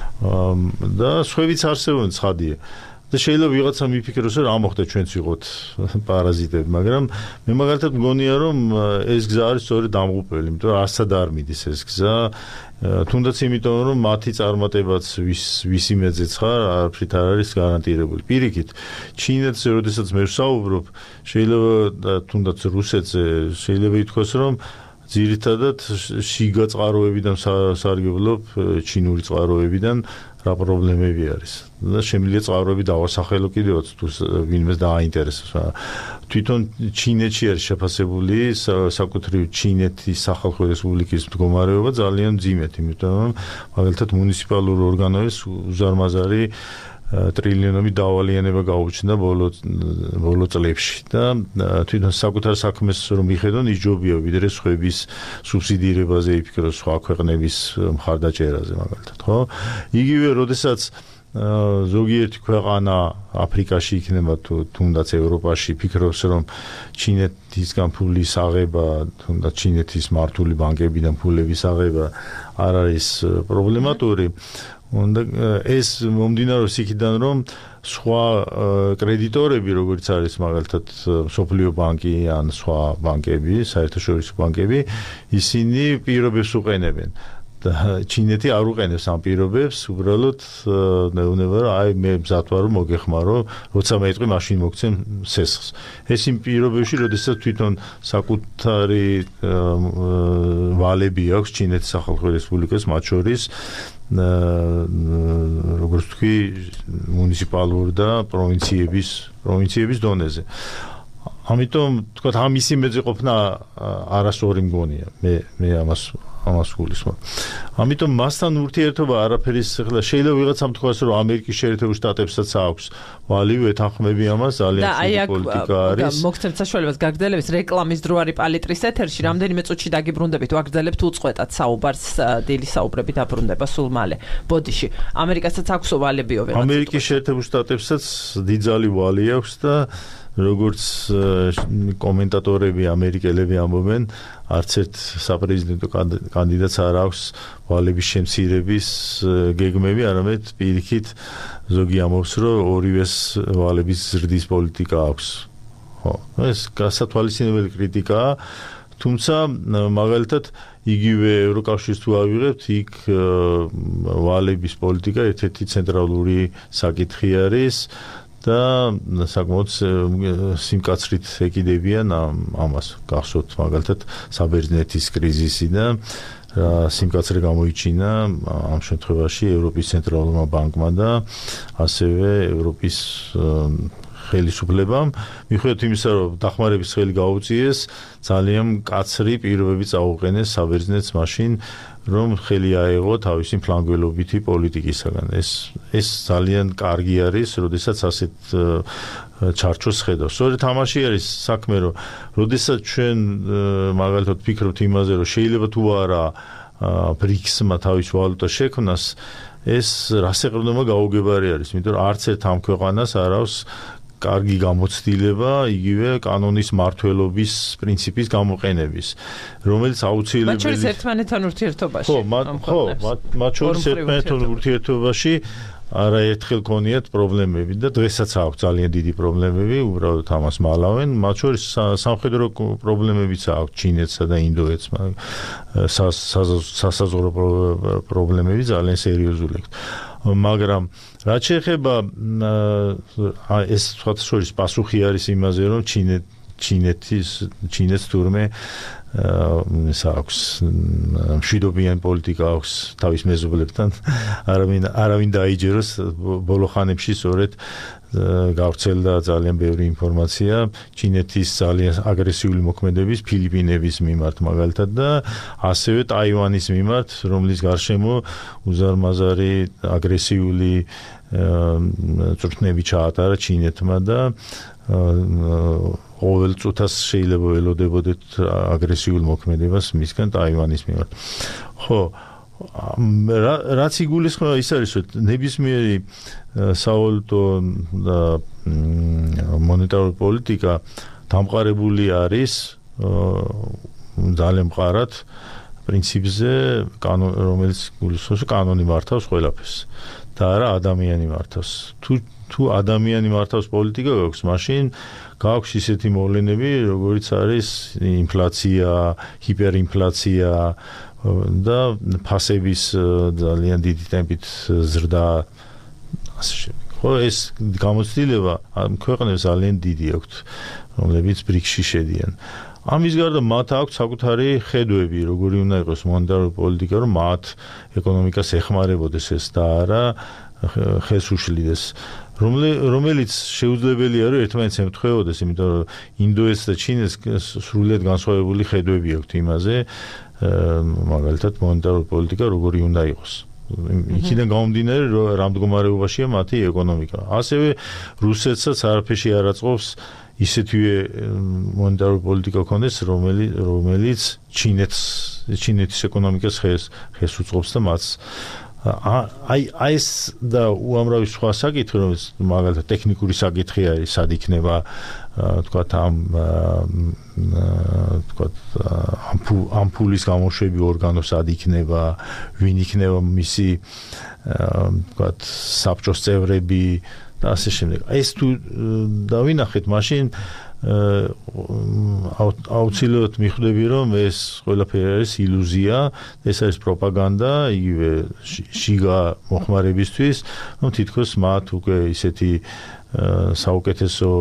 და სხვაებიც არსებობენ, ცხადია. და შეიძლება ვიღაცა მიფიქროს რომ ამ მოხდა ჩვენც ვიყოთ პარაზიტები, მაგრამ მე მაგალითად მგონია რომ ეს გზა არის სწორედ დამღუპველი, იმიტომ რომ არსად არ მიდის ეს გზა, თუნდაც იმიტომ რომ მათი წარმატებაც ვის ვისი მეძეც ხარ, არაფრით არ არის გარანტირებული. პირიქით, ჩინეთზე როდესაც მე ვსაუბრობ, შეიძლება თუნდაც რუსეთზე შეიძლება ითქვას რომ ძირითადად შიგა წყაროებიდან სარგებლობ ჩინური წყაროებიდან რა პრობლემები არის და შემიძლია წყაროები დავასახელო კიდევაც თუ ვინმეს დააინტერესებს. თვითონ ჩინეთში არის შეფასებული საკუთრივ ჩინეთის სახალხო რესპუბლიკის მდგომარეობა ძალიან მძიმედ, იმიტომ რომ მაგალითად მუნიციპალურ ორგანოებს უზარმაზარი ტრილიონობით დავალიანება გაუჩნდა ბოლო ბოლო წლებში და თვითონ საკუთარ საქმეს რომ მიხედონ იჯობია ვიდრე სხვების სუბსიდირებაზე იფიქროს სხვა ქვეყნების მხარდაჭერაზე მაგალითად, ხო? იგივე როდესაც ზოგიერთი ქვეყანა აფრიკაში იქნება თუ თუნდაც ევროპაში ფიქრობს რომ ჩინეთისგან ფულის აღება, თუნდაც ჩინეთის მართული ბანკებიდან ფულების აღება არ არის პრობლემატური. უნდა ეს მომდინარეობს იქიდან რომ სხვა კრედიტორები როგორც არის მაგალითად სოფლიო ბანკი ან სხვა ბანკები, საერთაშორისო ბანკები, ისინი პირობებს უყენებენ ჩინეთი არ უყენებს ამ პირობებს, უბრალოდ ნეუნება რომ აი მე მზად ვარ რომ მოგეხმარო, როცა მეტყვი მაშინ მოგცემ სესხს. ეს იმ პირობებში, როდესაც თვითონ საკუთარი ვალები აქვს ჩინეთის სახალხო რესპუბლიკას, მათ შორის როგორც თქვი მუნიციპალური და პროვინციების პროვინციების დონეზე. ამიტომ თქვა ამ ისი მეძე ყოფნა არასწორი მგონია. მე მე ამას ამას გულისხმობ. ამიტომ მასთან ურთიერთობა არაფერის ახლა შეიძლება ვიღაცამ თქვას რომ ამერიკის შეერთებულ შტატებსაც აქვს ვალი ვეთანხმები ამას ძალიან ცუდი პოლიტიკა არის. და მოგცემთ საშუალებას გაგრძელების რეკლამის დრო არის პალიტრის ეთერში რამდენიმე წუთში დაგიბრუნდებით ვაგრძელებთ უწყვეტად საუბარს დილის საუბრები დაბრუნდება სულ მალე. ბოდიში ამერიკასაც აქვს ვალებიო ვიღაცა. ამერიკის შეერთებულ შტატებსაც დიდძალი ვალი აქვს და როგორც კომენტატორები ამერიკელები ამბობენ, არც ერთ საპრეზიდენტო კანდიდატს არ აქვს ვალების შემცირების გეგმები, არამედ პირიქით ზოგი ამბობს, რომ ორივეს ვალების ზრდის პოლიტიკა აქვს. ხო, ეს გასათვალისწინებელი კრიტიკაა, თუმცა მაგალითად იგივე ევროკავშირს თუ ავიღებთ, იქ ვალების პოლიტიკა ერთ-ერთი ცენტრალური საკითხი არის. და საკმაოდ სიმკაცრით ეკიდებიან ამას. გახსოვთ მაგალითად საბერძნეთის კრიზისი და სიმკაცრე გამოიჩინა ამ შემთხვევაში ევროპის ცენტრალურმა ბანკმა და ასევე ევროპის ხელისუფლებამ. მიუხედავად იმისა, რომ დახმარების ხელი გაუწიეს, ძალიან მკაცრი პირობები წაუყენეს საბერძნეთს მაშინ, რომ ხელი აეღო თავისი ფლანგველობითი პოლიტიკისაგან. ეს ეს ძალიან კარგი არის, როდესაც ასეთ ჩარჩოს ხედავს. სწორედ ამაში არის საქმე, რომ როდესაც ჩვენ მაგალითად ვფიქრობთ იმაზე, რომ შეიძლება თუ არა ბრიქსმა თავის ვალუტა შექმნას, ეს რასაყრდნობა გაუგებარი არის, იმიტომ რომ არც ერთ ამ ქვეყანას არ აქვს კარგი გამოცდილება იგივე კანონის მართლობის პრინციპის გამოყენების, რომელიც აუცილებელი მათ შორის ერთმანეთთან ურთიერთობაში. ხო, ხო, მათ შორის ერთმანეთთან ურთიერთობაში არაერთხელ ქონიათ პრობლემები და დღესაც აქვს ძალიან დიდი პრობლემები, უბრალოდ ამას მალავენ. მათ შორის სამხედრო პრობლემებიც აქვს ჩინეთსა და ინდოეთს, სასაზღვრო პრობლემები ძალიან სერიოზული აქვს. მაგრამ რაც შეეხება ეს სხვათა შორის პასუხი არის იმაზე, რომ ჩინეთ ჩინეთის ჩინეთს თურმე ეს აქვს მშვიდობიანი პოლიტიკა აქვს თავის მეზობლებთან, არავინ არავინ დაიჯეროს. ბოლო ხანებში სწორედ გავრცელდა ძალიან ბევრი ინფორმაცია ჩინეთის ძალიან აგრესიული მოქმედების ფილიპინების მიმართ მაგალითად და ასევე ტაივანის მიმართ, რომლის გარშემო უზარმაზარი აგრესიული წვრთნები ჩაატარა ჩინეთმა და ყოველ წუთას შეიძლება ველოდებოდეთ აგრესიულ მოქმედებას მისგან ტაივანის მიმართ. ხო, რაც იგულისხმება ის არის, რომ ნებისმიერი სავალუტო და მონეტარული პოლიტიკა დამყარებული არის ძალიან მყარად პრინციპზე, რომელიც გულისხმობს კანონი მართავს ყველაფერს და არა ადამიანი მართავს. თუ თუ ადამიანი მართავს პოლიტიკა გაქვს, მაშინ გაქვს ისეთი მოვლენები, როგორიც არის ინფლაცია, ჰიპერინფლაცია და ფასების ძალიან დიდი ტემპით ზრდა ასე შემდეგ. ხო, ეს გამოცდილება ამ ქვეყნებს ძალიან დიდი აქვთ, რომლებიც ბრიქსში შედიან. ამის გარდა მათ აქვს საკუთარი ხედვები, როგორი უნდა იყოს მონეტარული პოლიტიკა, რომ მათ ეკონომიკას ეხმარებოდეს ეს და არა ხელს უშლიდეს. რომელიც შეუძლებელია რომ ერთმანეთს ემთხვეოდეს, იმიტომ რომ ინდოეთს და ჩინეთს სრულიად განსხვავებული ხედვები აქვთ იმაზე, მაგალითად მონეტარული პოლიტიკა როგორი უნდა იყოს. იქიდან გამომდინარე, რომ რა მდგომარეობაშია მათი ეკონომიკა. ასევე რუსეთსაც არაფერში არ აწყობს ისეთივე მონეტარული პოლიტიკა ქონდეს, რომელიც რომელიც ჩინეთს ჩინეთის ეკონომიკას ხეს ხეს უწყობს და მას აი აი ეს და უამრავი სხვა საკითხი, რომელიც მაგალითად ტექნიკური საკითხი არის, სად იქნება თქვათ ამ თქვათ ამპულის გამოშვები ორგანო სად იქნება, ვინ იქნება მისი თქვათ საბჭოს წევრები და ასე შემდეგ. ეს თუ დავინახეთ, მაშინ აუცილებლად მიხვდები რომ ეს ყველაფერი არის ილუზია, ეს არის პროპაგანდა, იგივე შიგა მოხმარებისთვის, რომ თითქოს მათ უკვე ისეთი საუკეთესო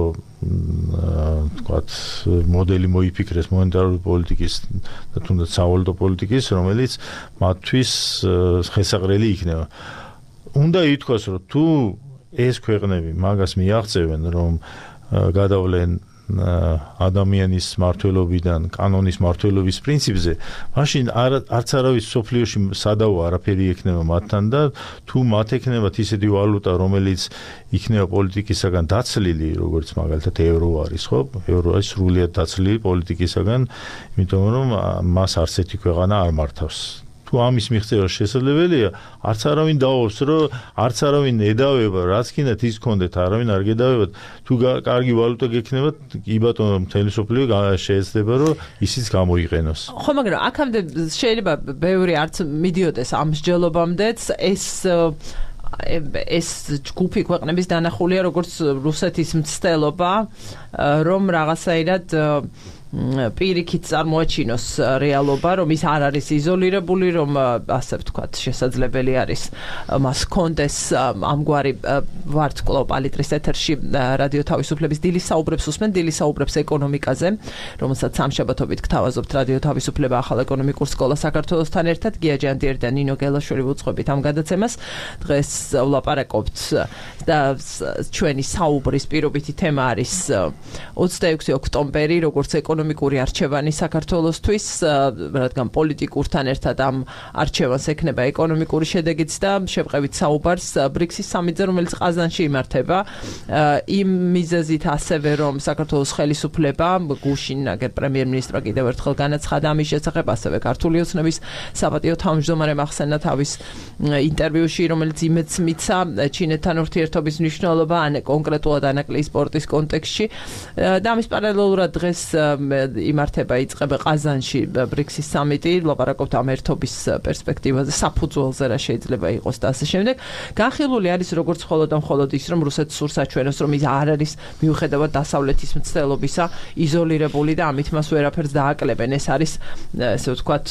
თქვათ მოდელი მოიფიქრეს მონეტარული პოლიტიკის და თუნდაც სავალუტო პოლიტიკის, რომელიც მათთვის ხესაყრელი იქნება. უნდა ითქვას, რომ თუ ეს ქვეყნები მაგას მიაღწევენ, რომ გადავლენ ადამიანის მართლობიდან კანონის მართლობის პრინციპზე, მაშინ არც არავის სოფლიოში სადავო არაფერი ექნება მათთან და თუ მათ ექნებათ ისეთი ვალუტა, რომელიც იქნება პოლიტიკისაგან დაცლილი, როგორც მაგალითად ევრო არის, ხო? ევრო არის სრულიად დაცლილი პოლიტიკისაგან, იმიტომ რომ მას არც ერთი ქვეყანა არ მართავს. თუ ამის მიღწევა შესაძლებელია, არც არავინ დაობს, რომ არც არავინ ედავება, რაც კიდათ ის გქონდეთ, არავინ არ გედავებათ. თუ კარგი ვალუტა გექნებათ, კი ბატონო, მთელი სოფლიო შეიძლება, რომ ისიც გამოიყენოს. ხო, მაგრამ აქამდე შეიძლება ბევრი არც მიდიოდეს ამ მსჯელობამდეც, ეს ეს ჯგუფი ქვეყნების დანახულია, როგორც რუსეთის მცდელობა, რომ რაღაცაირად პირიქით წარმოაჩინოს რეალობა, რომ ის არ არის იზოლირებული, რომ ასე ვთქვათ, შესაძლებელი არის მას კონდეს ამგვარი ვარდკვლავ პალიტრის ეთერში რადიო თავისუფლების დილის საუბრებს უსმენ, დილის საუბრებს ეკონომიკაზე, რომელსაც სამშაბათობით გთავაზობთ რადიო თავისუფლება ახალ ეკონომიკურ სკოლა საქართველოსთან ერთად, გია ჯანდიერი და ნინო გელაშვილი ვუძღვებით ამ გადაცემას. დღეს ვლაპარაკობთ და ჩვენი საუბრის პირობითი თემა არის ოცდაექვსი ოქტომბერი, როგორც ეკონომიკური არჩევანი საქართველოსთვის, რადგან პოლიტიკურთან ერთად ამ არჩევანს ექნება ეკონომიკური შედეგიც და შევყევით საუბარს ბრიქსის სამიტზე, რომელიც ყაზანში იმართება. იმ მიზეზით ასევე, რომ საქართველოს ხელისუფლება გუშინ აგერ პრემიერ-მინისტრმა კიდევ ერთხელ განაცხადა ამის შესახებ, ასევე ქართული ოცნების საპატიო თავმჯდომარემ ახსენა თავის ინტერვიუში, რომელიც იმედს მიცა ჩინეთთან ურთიერთობის მნიშვნელობა კონკრეტულად ანაკლიის სპორტის კონტექსტში და ამის პარალელურად დღეს იმართება იწყება ყაზანში ბრიქსის სამიტი, ლაპარაკობთ ამ ერთობის პერსპექტივაზე, საფუძველზე რა შეიძლება იყოს და ასე შემდეგ. განხილული არის როგორც მხოლოდ და მხოლოდ ის, რომ რუსეთს სურს აჩვენოს, რომ ის არ არის მიუხედავად დასავლეთის მცდელობისა იზოლირებული და ამით მას ვერაფერს დააკლებენ. ეს არის ესე ვთქვათ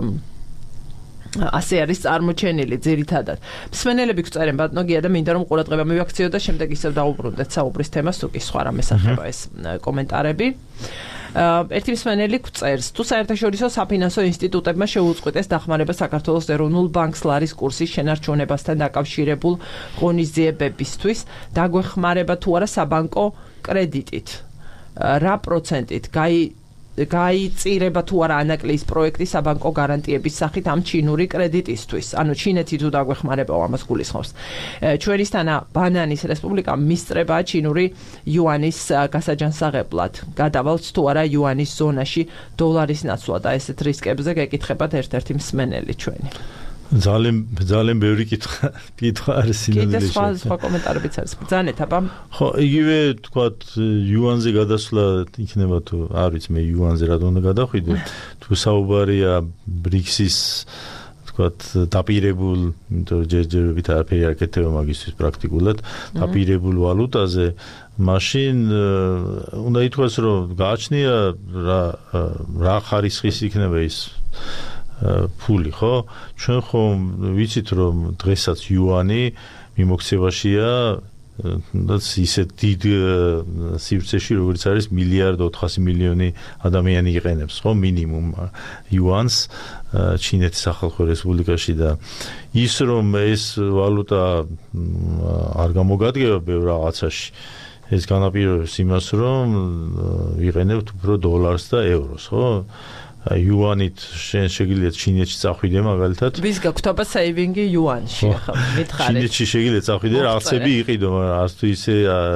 ასე არის წარმოჩენილი ძირითადად. მსმენელები გწერენ ბატონოგია და მინდა რომ ყურადღება მივაქციო და შემდეგ ისევ დაუბრუნდეთ საუბრის თემას, თუ კი სხვა რამეს ახება ეს კომენტარები. ერთი მსმენელი გწერს, თუ საერთაშორისო საფინანსო ინსტიტუტებმა შეუწყვეტეს დახმარება საქართველოს ეროვნულ ბანკს ლარის კურსის შენარჩუნებასთან დაკავშირებულ ღონისძიებებისთვის, დაგვეხმარება თუ არა საბანკო კრედიტით. რა პროცენტით გაი გაიწირება თუ არა ანაკლიის პროექტი საბანკო გარანტიების სახით ამ ჩინური კრედიტისთვის. ანუ ჩინეთი თუ დაგვეხმარებაო, ამას გულისხმობს. ჩვენისთანა ბანანის რესპუბლიკა მისწრებაა ჩინური იუანის გასაჯანსაღებლად. გადავალთ თუ არა იუანის ზონაში დოლარის ნაცვლად და ესეთ რისკებზე გეკითხებათ ერთ-ერთი მსმენელი ჩვენი. ძალიან ძალიან ბევრი კითხვა კითხვა არის კიდე სხვა სხვა კომენტარებიც არის. ბრძანეთ აბა. ხო, იგივე თქვათ იუანზე გადასვლა იქნება თუ არ ვიცი მე იუანზე რა უნდა გადახვიდე. თუ საუბარია ბრიქსის თქვათ დაპირებულ, იმიტომ რომ ჯერჯერობით არაფერი არ კეთდება მაგისთვის პრაქტიკულად, დაპირებულ ვალუტაზე, მაშინ უნდა ითქვას, რომ გააჩნია რა რა ხარისხის იქნება ის ფული, ხო? ჩვენ ხომ ვიცით რომ დღესაც იუანი მიმოქცევაშია და ისეთ დიდ სივრცეში როგორც არის მილიარდ ოთხასი მილიონი ადამიანი იყენებს, ხო, მინიმუმ იუანს ჩინეთის ახალ რესპუბლიკაში და ის რომ ეს ვალუტა არ გამოგადგება ბევრ რაღაცაში, ეს განაპირობებს იმას, რომ იყენებთ უფრო დოლარს და ევროს, ხო? იუანით შენ შეგიძლიათ ჩინეთში წახვიდე მაგალითად. ვის გაქვთ აბა სეივინგი იუანში, ხო, მითხარით. ჩინეთში შეგიძლიათ წახვიდე, რაღაცები იყიდო, მაგრამ არც თუ ისე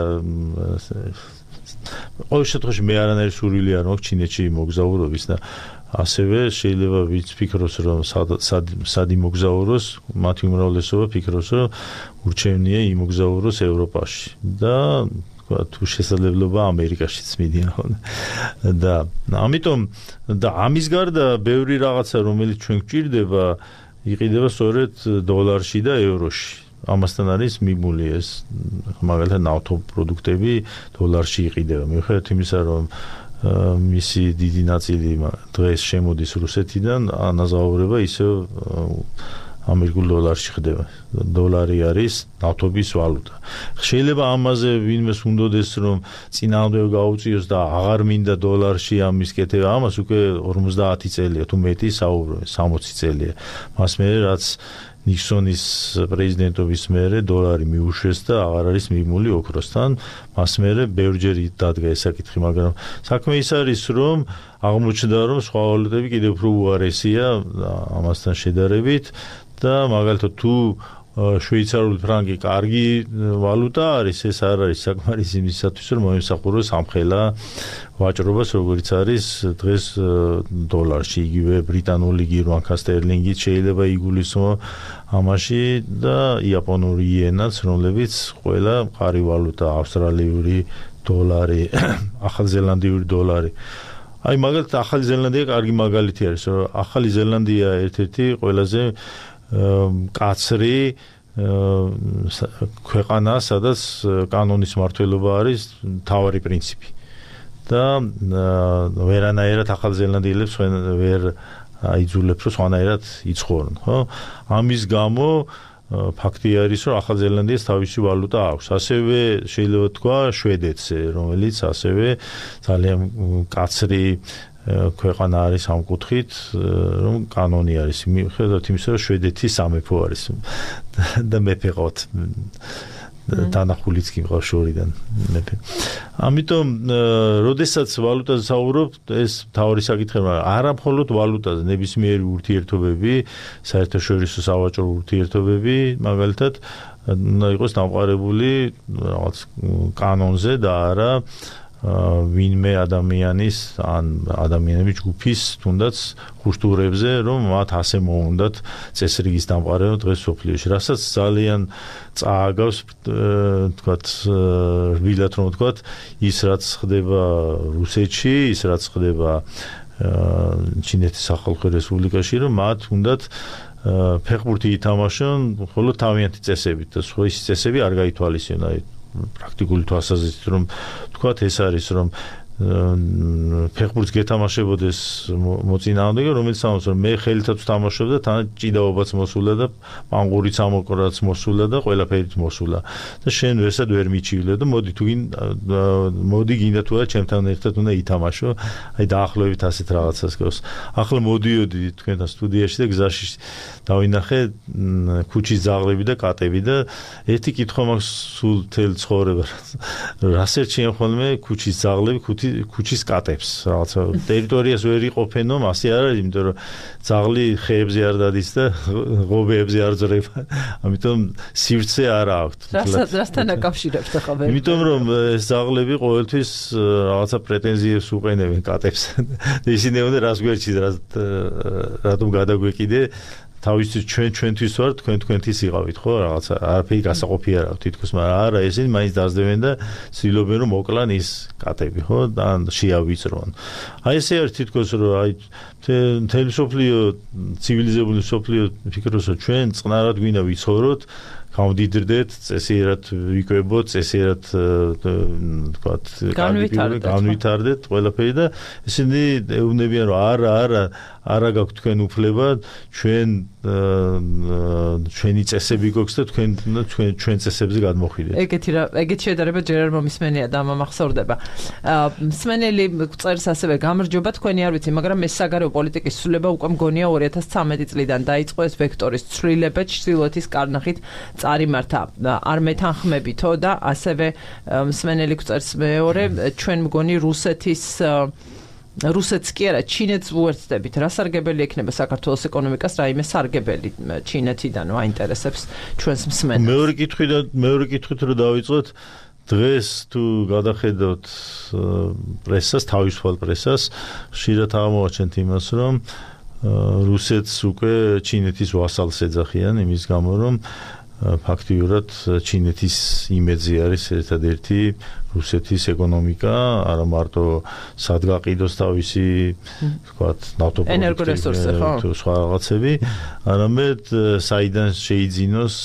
ყოველ შემთხვევაში მე არანაირი სურვილი არ მაქვს ჩინეთში მოგზაურობის და ასევე შეიძლება ვიც ფიქრობს, რომ სად იმოგზაუროს, მათი უმრავლესობა ფიქრობს, რომ ურჩევნია იმოგზაუროს ევროპაში და თუ შესაძლებლობა ამერიკაშიც მიდიან და ამიტომ და ამის გარდა ბევრი რაღაცა რომელიც ჩვენ გვჭირდება იყიდება სწორედ დოლარში და ევროში. ამასთან არის მიბმული ეს მაგალითად ნავთობპროდუქტები დოლარში იყიდება. მიუხედავად იმისა, რომ მისი დიდი ნაწილი დღეს შემოდის რუსეთიდან, ანაზაურება ისევ ამერიკულ დოლარში ხდება. დოლარი არის ნავთობის ვალუტა. შეიძლება ამაზე ვინმეს უნდოდეს რომ წინააღმდეგ გაუწიოს და აღარ მინდა დოლარში ამის კეთება, ამას უკვე ორმოცდაათი წელია თუ მეტი საუბრობენ, სამოცი წელია. მას მერე რაც ნიქსონის პრეზიდენტობის მერე დოლარი მიუშვეს და აღარ არის მიბმული ოქროსთან, მას მერე ბევრჯერ დადგა ეს საკითხი, მაგრამ საქმე ის არის, რომ აღმოჩნდა, რომ სხვა ვალუტები კიდევ უფრო უარესია ამასთან შედარებით და მაგალითად თუ შვეიცარიული ფრანკი კარგი ვალუტა არის, ეს არ არის საკმარისი იმისათვის, რომ მოემსახუროს ამხელა ვაჭრობას, როგორც არის დღეს დოლარში, იგივე ბრიტანული გირვანკა სტერლინგით შეიძლება იგულისხმო ამაში და იაპონური იენაც, რომლებიც ყველა მყარი ვალუტა, ავსტრალიური დოლარი, ახალზელანდიური დოლარი. აი მაგალითად ახალი ზელანდია კარგი მაგალითი არის, რომ ახალი ზელანდია ერთ-ერთი ყველაზე კაცრი ქვეყანა, სადაც კანონის მართლობა არის მთავარი პრინციპი. და ვერანაირად ახალ ზელანდიელებს ვერ აიძულებს, რომ სხვანაირად იცხოვრონ, ხო? ამის გამო ფაქტი არის, რომ ახალ ზელანდიას თავისი ვალუტა აქვს. ასევე შეიძლება თქვა შვედეთს, რომელიც ასევე ძალიან კაცრი ქვეყანა არის ამ კუთხით, რომ კანონი არის. მიუხედავად იმისა, რომ შვედეთი სამეფო არის და მეფე ყავთ. დანახულიც კი მყავს შორიდან მეფე. ამიტომ, როდესაც ვალუტაზე საუბრობ, ეს მთავარი საკითხია, მაგრამ არა მხოლოდ ვალუტაზე, ნებისმიერი ურთიერთობები, საერთაშორისო სავაჭრო ურთიერთობები, მაგალითად, უნდა იყოს დამყარებული რაღაც კანონზე და არა ვინმე ადამიანის ან ადამიანების ჯგუფის თუნდაც ხურშტურებზე, რომ მათ ასე მოუნდათ წესრიგის დამყარება დღეს სოფლიოში, რასაც ძალიან წააგავს, თქვათ, რბილად რომ ვთქვათ, ის რაც ხდება რუსეთში, ის რაც ხდება ჩინეთის სახალხო რესპუბლიკაში, რომ მათ უნდათ ფეხბურთი ითამაშონ მხოლოდ თავიანთი წესებით და სხვა ის წესები არ გაითვალისწინონ. პრაქტიკული თვალსაზრისით რომ თქვათ, ეს არის რომ ფეხბურთს გეთამაშებოდეს მოწინააღმდეგე, რომელიც ამბობს, რომ მე ხელითაც ვთამაშობ და თან ჭიდაობაც მოსულა და პანღურიც ამოკრაც მოსულა და ყველაფერით მოსულა და შენ ვერსად ვერ მიჩივლე და მოდი თუ მოდი გინდა თუ არა ჩემთან ერთად უნდა ითამაშო. აი დაახლოებით ასეთ რაღაცას გავს. ახლა მოდიოდი თქვენთან სტუდიაში და გზაში დავინახე ქუჩის ძაღლები და კატები და ერთი კითხვა მაქვს სულ თელ ცხოვრება. რას ერჩიან ხოლმე ქუჩის ძაღლები ქუჩის კატებს, რაღაცა ტერიტორიას ვერ იყოფენო, ასე არ არის, იმიტომ რომ ძაღლი ხეებზე არ დადის და ღობეებზე არ ძრება. ამიტომ სივრცე არ აქვს. რასთან აკავშირებთ ახლა? იმიტომ რომ ეს ძაღლები ყოველთვის რაღაცა პრეტენზიებს უყენებენ კატებს. და ისინი უნდა რას გვერჩით, რატომ გადაგვეკიდე თავისთვის ჩვენ ჩვენთვის ვარ, თქვენ თქვენთვის იყავით, ხო? რაღაცა არაფერი გასაყოფი არ აქვს თითქოს, მაგრამ არა, ესენი მაინც დაძლებენ და ცდილობენ რომ მოკლან ის კატები, ხო? და შეავიწრონ. აი ესე არის თითქოს, რომ აი მთელი სოფლიო, ცივილიზებული სოფლიო ფიქრობს, რომ ჩვენ წყნარად გვინდა ვიცხოვროთ, გავდიდრდეთ, წესიერად ვიკვებოთ, წესიერად თქვათ, განვითარდეთ ყველაფერი და ესენი ეუბნებიან, რომ არა, არა, არა გაქვთ თქვენ უფლება, ჩვენ ჩვენი წესები გვაქვს და თქვენ ჩვენ ჩვენ წესებზე გადმოხვიდეთ. ეგეთი რა, ეგეთი შედარება ჯერ არ მომისმენია და მომახსოვრდება. მსმენელი წერს ასევე გამარჯობა, თქვენი არ ვიცი, მაგრამ ეს საგარეო პოლიტიკის ცვლილება უკვე მგონია ორი ათას ცხრამეტი წლიდან დაიწყო ეს ვექტორის ცვლილება ჩრდილოეთის კარნახით წარიმართა. არ მეთანხმებითო და ასევე მსმენელი წერს მეორე, ჩვენ მგონი რუსეთის რუსეთს კი არა, ჩინეთს უერთდებით. რა სარგებელი ექნება საქართველოს ეკონომიკას, რაიმე სარგებელი ჩინეთიდან აინტერესებს ჩვენს მსმენელს. მეორე კითხვიდან, მეორე კითხვით რომ დავიწყოთ, დღეს თუ გადახედავთ პრესას, თავისუფალ პრესას, ხშირად აღმოვაჩენთ იმას, რომ რუსეთს უკვე ჩინეთის ვასალს ეძახიან იმის გამო, რომ ფაქტიურად ჩინეთის იმედზე არის ერთადერთი რუსეთის ეკონომიკა, არა მარტო სადგაყიდოს თავისი, ვთქვათ, ენერგორესურსი, ხო? თუ სხვა რაღაცები, არამედ საიდან შეიძინოს,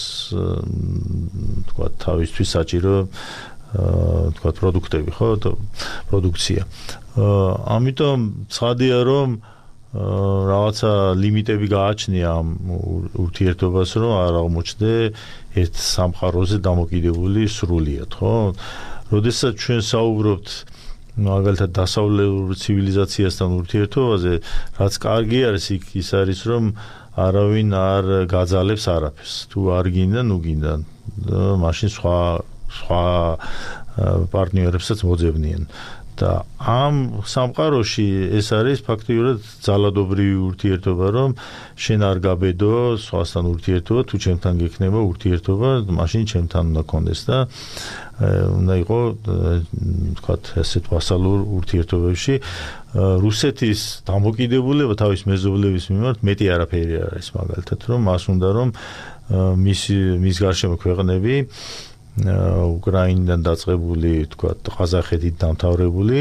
ვთქვათ, თავისთვის საჭირო, ვთქვათ, პროდუქტები, ხო, პროდუქცია. ამიტომ ცხადია, რომ რაღაცა ლიმიტები გააჩნია ამ ურთიერთობას, რომ არ აღმოჩნდე ერთ სამყაროზე დამოკიდებული სრულიად, ხო? როდესაც ჩვენ საუბრობთ მაგალითად დასავლურ ცივილიზაციასთან ურთიერთობაზე, რაც კარგი არის, იქ ის არის, რომ არავინ არ გაძალებს არაფერს. თუ არ გინდა, ნუ გინდა. მაშინ სხვა სხვა პარტნიორებსაც მოძებნიან. და ამ სამყაროში ეს არის ფაქტიურად ძალადობრივი ურთიერთობა, რომ შენ არ გაბედო სხვასთან ურთიერთობა, თუ ჩემთან გექნება ურთიერთობა, მაშინ ჩემთან უნდა კონდეს და უნდა იყო, ვთქვათ, ესეთ ვასალურ ურთიერთობებში რუსეთის დამოკიდებულება თავის მეზობლების მიმართ მეტი არაფერი არ არის, მაგალითად, რომ მას უნდა რომ მის მის გარშემო ქვეყნები უკრაინიდან დაწყებული, ვთქვათ, ყაზახეთით დამთავრებული,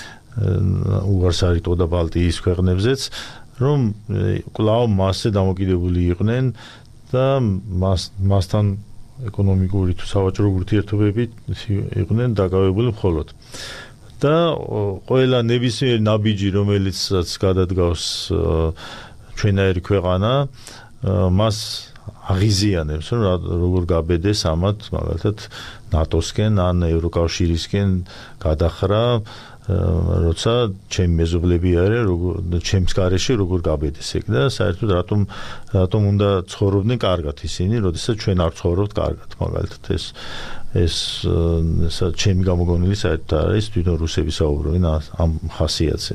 უღარს არიტო და ბალტიის ქვეყნებზეც, რომ კვლავ მასზე დამოკიდებული იყვნენ და მას მასთან ეკონომიკური თუ სავაჭრო ურთიერთობები იყვნენ დაკავებული მხოლოდ. და ყველა ნებისმიერი ნაბიჯი, რომელიც გადადგავს ჩვენაერი ქვეყანა, მას აღიზიანებს, რომ როგორ გაბედეს ამათ, მაგალითად, ნატოსკენ ან ევროკავშირისკენ გადახრა, როცა ჩემი მეზობლები არიან, როგორ ჩემს გარეშე როგორ გაბედეს ეგ და საერთოდ რატომ რატომ უნდა ცხოვრობდნენ კარგად ისინი, როდესაც ჩვენ არ ცხოვრობთ კარგად, მაგალითად ეს ეს ჩემი გამოგონილი საერთოდ არის თვითონ რუსები საუბრობენ ამ ხასიათზე.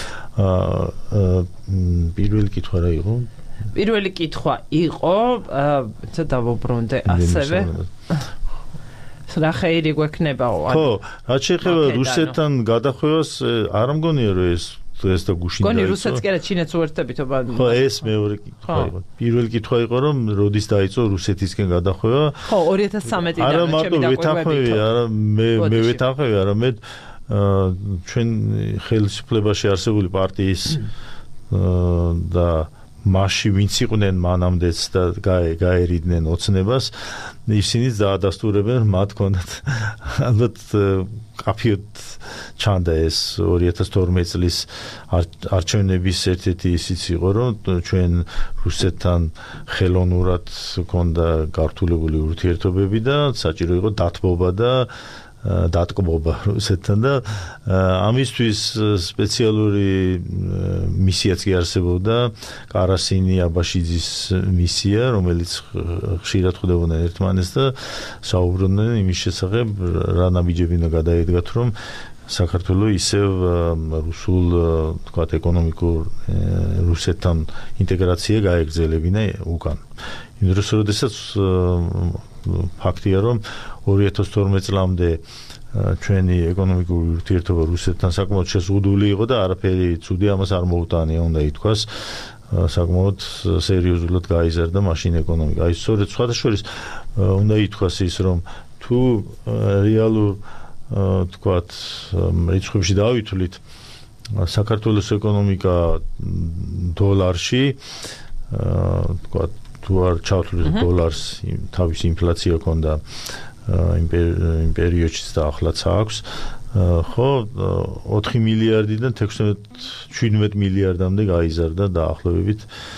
აა პირველი კითხვა რა იყო? პირველი კითხვა იყო, ცა დავუბრუნდე ასევე. რა ხეირი გვექნებაო? ხო, რაც შეეხება რუსეთთან გადახვევას, არ მგონია რომ ეს ეს და გუშინ დაიწყო. გონი რუსეთს კი არა, ჩინეთს უერთდებითო ბანკი. ხო, ეს მეორე კითხვა იყო. პირველი კითხვა იყო, რომ როდის დაიწყო რუსეთისკენ გადახვევა? ხო, ორი ათას ცხრამეტიდან არა მარტო ვეთანხმები, არა მე მე ვეთანხმები, არამედ ჩვენ ხელისუფლებაში არსებული პარტიის და მასში ვინც იყვნენ მანამდეც და გაერიდნენ ოცნებას, ისინიც დაადასტურებენ, მათ ჰქონდათ ალბათ კაფიოდ ჩანდა ეს ორი ათას თორმეტი წლის არჩევნების ერთ-ერთი ისიც იყო, რომ ჩვენ რუსეთთან ხელოვნურად ჰქონდა გართულებული ურთიერთობები და საჭირო იყო დათბობა და დატკბობა რუსეთთან და ამისთვის სპეციალური მისიაც კი არსებობდა, კარასინი აბაშიძის მისია, რომელიც ხშირად ხვდებოდნენ ერთმანეთს და საუბრობდნენ იმის შესახებ, რა ნაბიჯები უნდა გადაედგათ, რომ საქართველოს ისევ რუსულ, თქვათ, ეკონომიკურ რუსეთთან ინტეგრაცია გაეგრძელებინა უკან. იმ დროს, როდესაც ფაქტია, რომ ორი ათას თორმეტი წლამდე ჩვენი ეკონომიკური ურთიერთობა რუსეთთან საკმაოდ შეზღუდული იყო და არაფერი ცუდი ამას არ მოუტანია, უნდა ითქვას, საკმაოდ სერიოზულად გაიზარდა მაშინ ეკონომიკა. აი, სწორედ სხვადასხვა უნდა ითქვას ის, რომ თუ რეალურ, თქვათ, რიცხვებში დავითვლით, საქართველოს ეკონომიკა დოლარში, თქვათ, თუ არ ჩავთვლით დოლარს, თავის ინფლაცია ჰქონდა იმ პერიოდშიც და ახლაც აქვს, ხო, ოთხი მილიარდიდან თექვსმეტ მილიარდამდე გაიზარდა დაახლოებით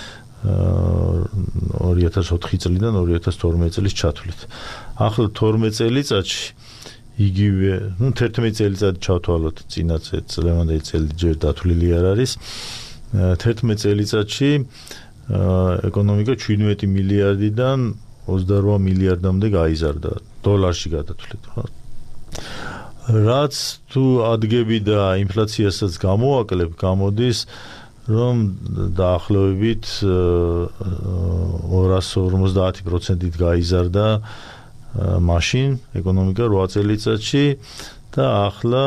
ორი ათას ოთხი წლიდან ორი ათას თორმეტი წლის ჩათვლით. ახლა თორმეტი წელიწადში იგივე, ნუ თერთმეტი წელიწადი ჩავთვალოთ, წინა წლევანდელი წელი ჯერ დათვლილი არ არის. თერთმეტი წელიწადში ეკონომიკა შვიდმეტი მილიარდიდან ოცდარვა მილიარდამდე გაიზარდა დოლარში გადათვლით, ხო? რაც თუ ადგები და ინფლაციასაც გამოაკლებ, გამოდის, რომ დაახლოებით ორას ორმოცდაათი პროცენტით გაიზარდა მაშინ ეკონომიკა რვა წელიწადში და ახლა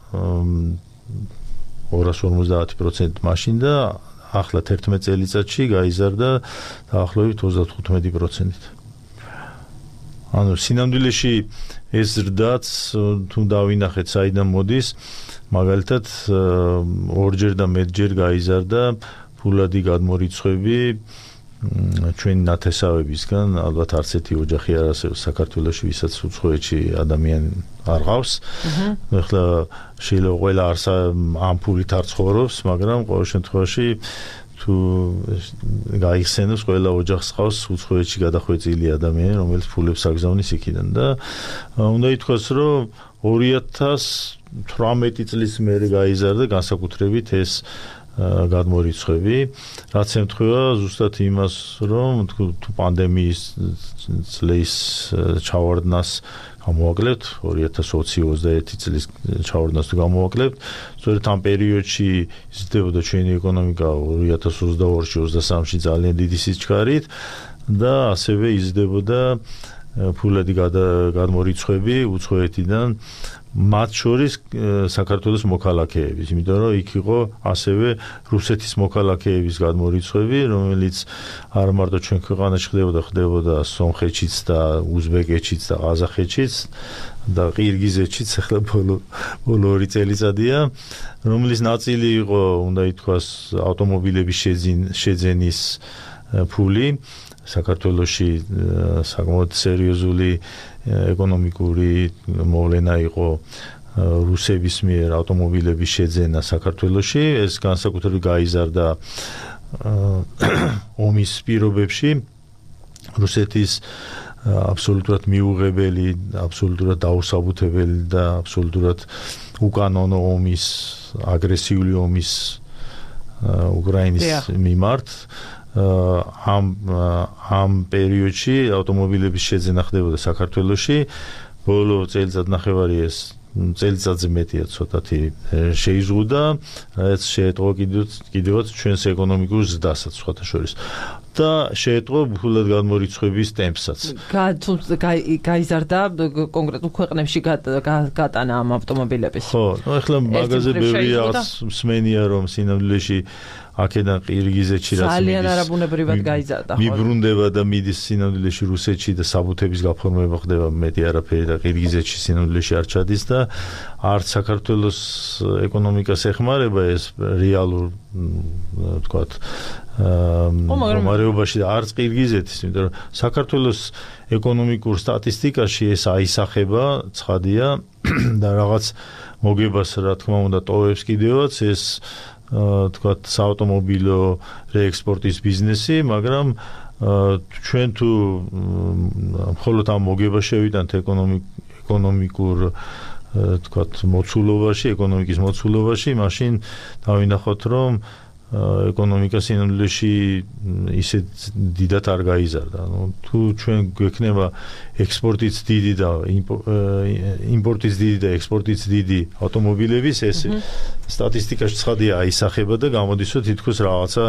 ორას ორმოცდაათი პროცენტით მაშინ და ახლა თერთმეტი წელიწადში გაიზარდა დაახლოებით ოცდათხუთმეტი პროცენტით. ანუ სინამდვილეში ეს ზრდაც თუ დავინახეთ საიდან მოდის, მაგალითად ორჯერ და მეტჯერ გაიზარდა ფულადი გადმორიცხვები ჩვენი ნათესავებისგან, ალბათ არც ერთი ოჯახი არ არსებობს საქართველოში, ვისაც უცხოეთში ადამიანი არ ყავს. ეხლა შეიძლება ყველა არს ამ ფულით არ ცხოვრობს, მაგრამ ყოველ შემთხვევაში თუ გაიხსენებს ყველა ოჯახს ყავს უცხოეთში გადახვეწილი ადამიანი, რომელიც ფულებს აგზავნის იქიდან და უნდა ითქვას, რომ ორი ათას თვრამეტი წლის მერე გაიზარდა განსაკუთრებით ეს გადმორიცხვები, რაც ემთხვევა ზუსტად იმას, რომ თუ პანდემიის წლის ჩავარდნას გამოვაკლებთ, ორი ათას ოცი ოცდაერთი წლის ჩავარდნას თუ გამოვაკლებთ, სწორედ ამ პერიოდში იზრდებოდა ჩვენი ეკონომიკა ორი ათას ოცდაორში ოცდასამში ძალიან დიდი სიჩქარით და ასევე იზრდებოდა ფულადი გადმორიცხვები უცხოეთიდან, მათ შორის საქართველოს მოქალაქეების, იმიტომ რომ იქ იყო ასევე რუსეთის მოქალაქეების გადმორიცხვები, რომელიც არ მარტო ჩვენ ქვეყანაში ხდებოდა, ხდებოდა სომხეთშიც და უზბეკეთშიც და ყაზახეთშიც და ყირგიზეთშიც, ახლა ბოლო ბოლო ორი წელიწადია, რომლის ნაწილი იყო, უნდა ითქვას, ავტომობილების შეძენის ფული. საქართველოში საკმაოდ სერიოზული ეკონომიკური მოვლენა იყო რუსების მიერ ავტომობილების შეძენა საქართველოში, ეს განსაკუთრებით გაიზარდა ომის პირობებში, რუსეთის აბსოლუტურად მიუღებელი, აბსოლუტურად დაუსაბუთებელი და აბსოლუტურად უკანონო ომის, აგრესიული ომის უკრაინის მიმართ ამ ამ პერიოდში ავტომობილების შეძენა ხდებოდა საქართველოში, ბოლო წელიწადნახევარი ეს წელიწადზე მეტია ცოტათი შეიზღუდა, რაც შეეტყო კიდევაც ჩვენს ეკონომიკურ ზრდასაც სხვათა შორის და შეეტყო ფულად გადმორიცხვების ტემპსაც. გაიზარდა კონკრეტულ ქვეყნებში გატანა ამ ავტომობილების. ხო, ну ეხლა მაგაზე ბევრი რაღაც მსმენია, რომ სინამდვილეში აქედან ყირგიზეთში რაც ძალიან არაბუნებრივად გაიზარდა. მიბრუნდება და მიდის სინამდვილეში რუსეთში და საბუთების გაფორმება ხდება მეტი არაფერი და ყირგიზეთში სინამდვილეში არ ჩადის და არც საქართველოს ეკონომიკას ეხმარება ეს რეალურ ვთქვათ მდგომარეობაში და არც ყირგიზეთის, იმიტომ რომ საქართველოს ეკონომიკურ სტატისტიკაში ეს აისახება, ცხადია და რაღაც მოგებას რა თქმა უნდა ტოვებს კიდევაც ეს თქვათ საავტომობილო რეექსპორტის ბიზნესი, მაგრამ ჩვენ თუ მხოლოდ ამ მოგებას შევიტანთ ეკონომიკურ თქვათ მოცულობაში, ეკონომიკის მოცულობაში, მაშინ დავინახოთ, რომ ეკონომიკა სინამდვილეში ისე დიდად არ გაიზარდა. ნუ თუ ჩვენ გვექნება ექსპორტიც დიდი და იმპორტიც დიდი და ექსპორტიც დიდი ავტომობილების, ეს სტატისტიკაში ცხადია აისახება და გამოდის, რომ თითქოს რაღაცა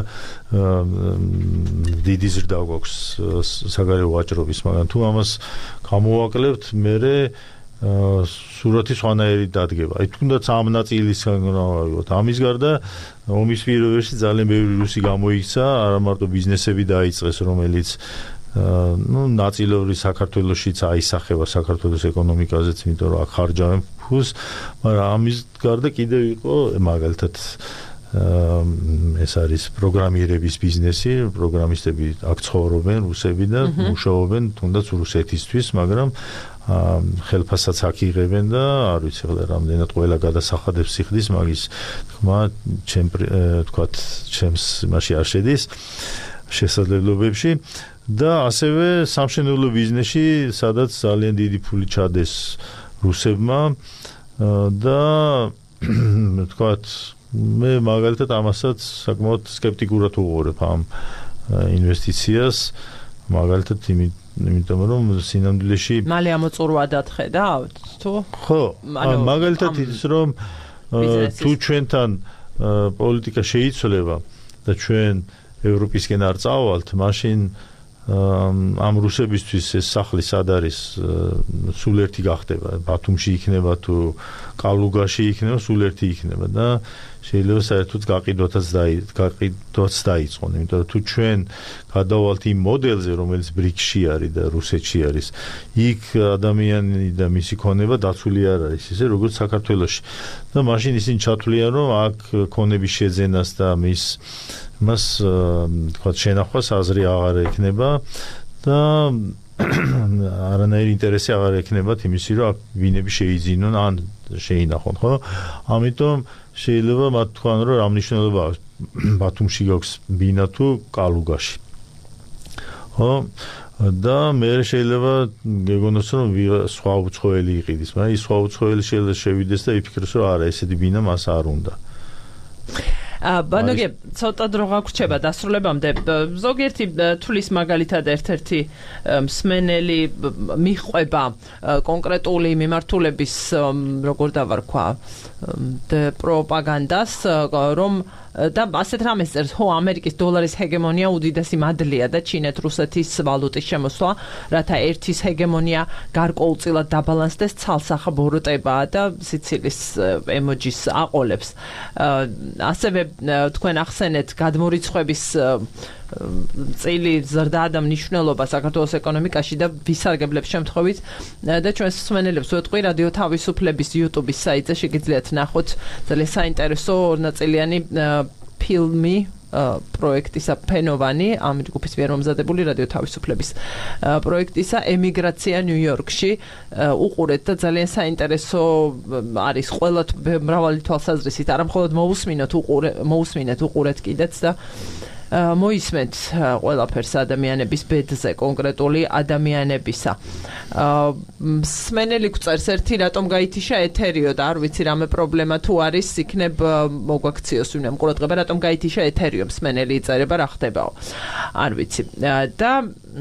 დიდი ზრდა გვაქვს საგარეო ვაჭრობის, მაგრამ თუ ამას გამოვაკლებთ, მერე სურათი სხვანაირი დადგება. აი თუნდაც ამ ნაწილისგან გავავიღოთ. ამის გარდა ომის პირობებში ძალიან ბევრი რუსი გამოიქცა, არა მარტო ბიზნესები დაიწყეს, რომელიც ну ნაწილობრივ საქართველოშიც აისახება საქართველოს ეკონომიკაზეც, იმიტომ რომ აქ ხარჯავენ ფულს, მაგრამ ამის გარდა კიდევ იყო მაგალითად ეს არის პროგრამირების ბიზნესი, პროგრამისტები აქ ცხოვრობენ რუსები და მუშაობენ თუნდაც რუსეთისთვის, მაგრამ ხელფასაც აქ იღებენ და არ ვიცი ხოლმე რამდენად ყველა გადასახადებს სიხდის, მაგის თქმა ჩემ თქვათ ჩემს მასში არ შედის შესაძლებლობებში და ასევე სამშენებლო ბიზნესში, სადაც ძალიან დიდი ფული ჩადეს რუსებმა და თქვათ მე მაგალითად ამასაც საკმაოდ სკეპტიკურად ვუყურებ ამ ინვესტიციას, მაგალითად იმით იმიტომ რომ სინამდვილეში მალე ამოწურვა დახედავთ თუ ხო მაგალითად ის რომ თუ ჩვენთან პოლიტიკა შეიცვლება და ჩვენ ევროპისკენ არ წავალთ, მაშინ ამ რუსებისთვის ეს სახლი სად არის სულ ერთი გახდება ბათუმში იქნება თუ კალუგაში იქნება სულ ერთი იქნება და შეიძლება საერთოდ გაყიდვათაც გაყიდვაც დაიწყონ იმიტომ რომ თუ ჩვენ გადავალთ იმ მოდელზე რომელიც ბრიქსში არის და რუსეთში არის იქ ადამიანი და მისი ქონება დაცული არ არის ისე როგორც საქართველოში და მაშინ ისინი ჩათვლიან რომ აქ ქონების შეძენას და მის მას თქვა შენახვას აზრი აღარ ექნება და არანაირი ინტერესი აღარ ექნებათ იმისი რომ ვინები შეიძინონ ან შეინახონ ხო ამიტომ შეიძლება მათ თქვან რომ რა მნიშვნელობა აქვს ბათუმში გაქვს ბინა თუ კალუგაში ხო და მე შეიძლება გეგონოს რომ სხვა უცხოელი იყიდეს მაგრამ ის სხვა უცხოელი შეიძლება შევიდეს და იფიქროს რომ არა ესეთი ბინა მას არ უნდა ბანოგე ცოტა დრო გაგვრჩება დასრულებამდე ზოგიერთი თulis მაგალითად ერთ-ერთი მსმენელი მიხვება კონკრეტული მიმართულების როგორ დავარქვა პროპაგანდას რომ და ასეთ რამეს წერს ხო ამერიკის დოლარის ჰეგემონია უდიდესი მადლია და ჩინეთ რუსეთის ვალუტის შემოსვლა რათა ერთის ჰეგემონია გარკვეულწილად დაბალანსდეს ცალსახა ბოროტებაა და სიცილის ემოჯის აყოლებს ასევე თქვენ ახსენეთ გადმორიცხვების წილი ზრდა და მნიშვნელობა საქართველოს ეკონომიკაში და ვისარგებლებს შემთხვევით და ჩვენს მსმენელებს ვეთყვი რადიო თავისუფლების YouTube-ის საიტზე შეგიძლიათ ნახოთ ძალიან საინტერესო ორნაწილიანი ფილმი პროექტისა ფენოვანი ამ ჯგუფის მიერ მომზადებული რადიო თავისუფლების პროექტისა ემიგრაცია ნიუ-იორკში უყურეთ და ძალიან საინტერესო არის ყველა მრავალი თვალსაზრისით არა მხოლოდ მოусმინოთ უყურეთ მოусმინეთ უყურეთ კიდეც და მოისმენთ ყველაფერს ადამიანების ბედზე კონკრეტული ადამიანებისა. მსმენელი გვწერს ერთი რატომ გაითიშა ეთერიო და არ ვიცი რამე პრობლემა თუ არის იქნებ მოგვაქციოს ვინმე ყურადღება რატომ გაითიშა ეთერიო მსმენელი იწერება რა ხდებაო. არ ვიცი და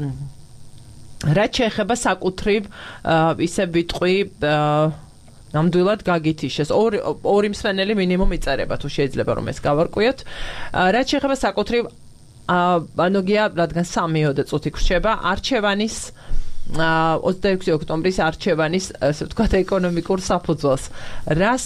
რაც შეეხება საკუთრივ ისე ვიტყვი ნამდვილად გაგითიშეს ორი ორი მსმენელი მინიმუმ იწერება თუ შეიძლება რომ ეს გავარკვიოთ რაც შეეხება საკუთრივ ბანოგია რადგან სამიოდე წუთი გრჩება არჩევანის ოცდაექვსი ოქტომბრის არჩევანის ასე ვთქვათ ეკონომიკურ საფუძველს რას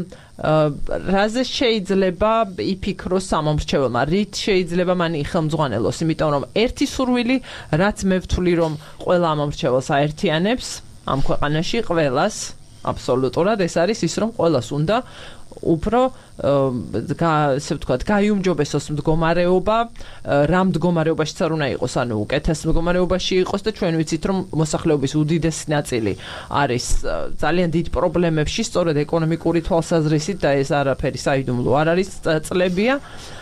რაზე შეიძლება იფიქროს სამომრჩეველმა რით შეიძლება მან იხელმძღვანელოს იმიტომ რომ ერთი სურვილი რაც მე ვთვლი რომ ყველა ამომრჩეველს აერთიანებს ამ ქვეყანაში ყველას აბსოლუტურად ეს არის ის რომ ყველას უნდა უფრო ასე ვთქვათ გაიუმჯობესოს მდგომარეობა რა მდგომარეობაშიც არ უნდა იყოს ანუ უკეთეს მდგომარეობაში იყოს და ჩვენ ვიცით რომ მოსახლეობის უდიდესი ნაწილი არის ძალიან დიდ პრობლემებში სწორედ ეკონომიკური თვალსაზრისით და ეს არაფერი საიდუმლო არ არის წლებია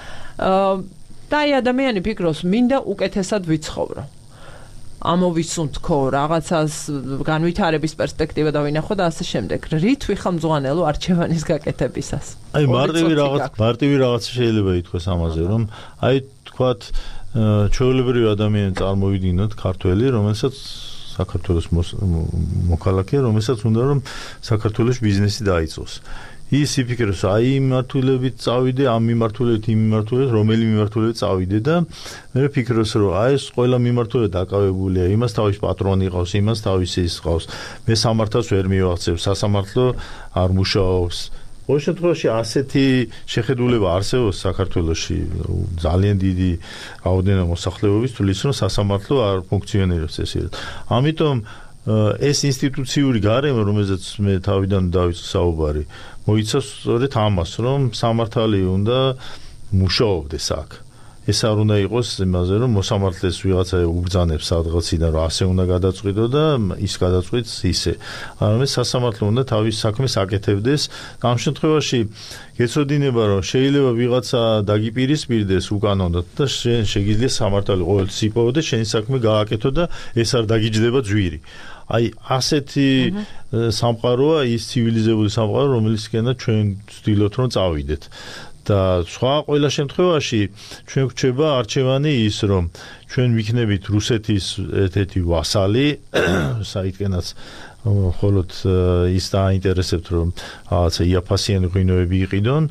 და აი ადამიანი ფიქრობს მინდა უკეთესად ვიცხოვრო ამოვისუნთქო რაღაცას განვითარების პერსპექტივა და ვინახო და ასე შემდეგ. რით ვიხელმძღვანელო არჩევანის გაკეთებისას? აი მარტივი რაღაც მარტივი რაღაც შეიძლება ითქვას ამაზე რომ აი თქვათ ჩვეულებრივი ადამიანი წარმოვიდგინოთ ქართველი რომელსაც საქართველოს მოქალაქე რომელსაც უნდა რომ საქართველოს ბიზნესი დაიწყოს. ის იფიქრებს აი მიმართულებით წავიდე ამ მიმართულებით იმ მიმართულებით რომელი მიმართულებით წავიდე და მე ვფიქრობს რომ აი ეს ყველა მიმართულებით დაკავებულია იმას თავის პატრონი ყავს იმას თავის ის ყავს მე სამართალს ვერ მივახცევ სასამართლო არ მუშაობს ყოველ შემთხვევაში ასეთი შეხედულება არსებობს საქართველოში ძალიან დიდი რაოდენობა მოსახლეობის თulis რომ სასამართლო არ ფუნქციონირებს ესე ამიტომ ეს ინსტიტუციური გარემო რომელზეც მე თავიდან დავიწყე საუბარი მოიცავს სწორედ ამას რომ სამართალი უნდა მუშაობდეს აქ ეს არ უნდა იყოს იმაზე რომ მოსამართლეს ვიღაცა უბრძანებს სადღაციდან რომ ასე უნდა გადაწყვიტო და ის გადაწყვიტს ისე არამედ სასამართლო უნდა თავის საქმეს აკეთებდეს ამ შემთხვევაში გეცოდინება რომ შეიძლება ვიღაცა დაგიპირისპირდეს უკანონოდ და შენ შეგიძლია სამართალი ყოველთვის იპოვო და შენი საქმე გააკეთო და ეს არ დაგიჯდება ძვირი აი ასეთი სამყაროა ის ცივილიზებული სამყარო რომელისკენაც ჩვენ ვცდილობთ რომ წავიდეთ და სხვა ყველა შემთხვევაში ჩვენ გვჩება არჩევანი ის რომ ჩვენ ვიქნებით რუსეთის ერთ-ერთი ვასალი საიდანაც მხოლოდ ის დაინტერესებთ რომ რაღაცა იაფასიანი ღვინოები იყიდონ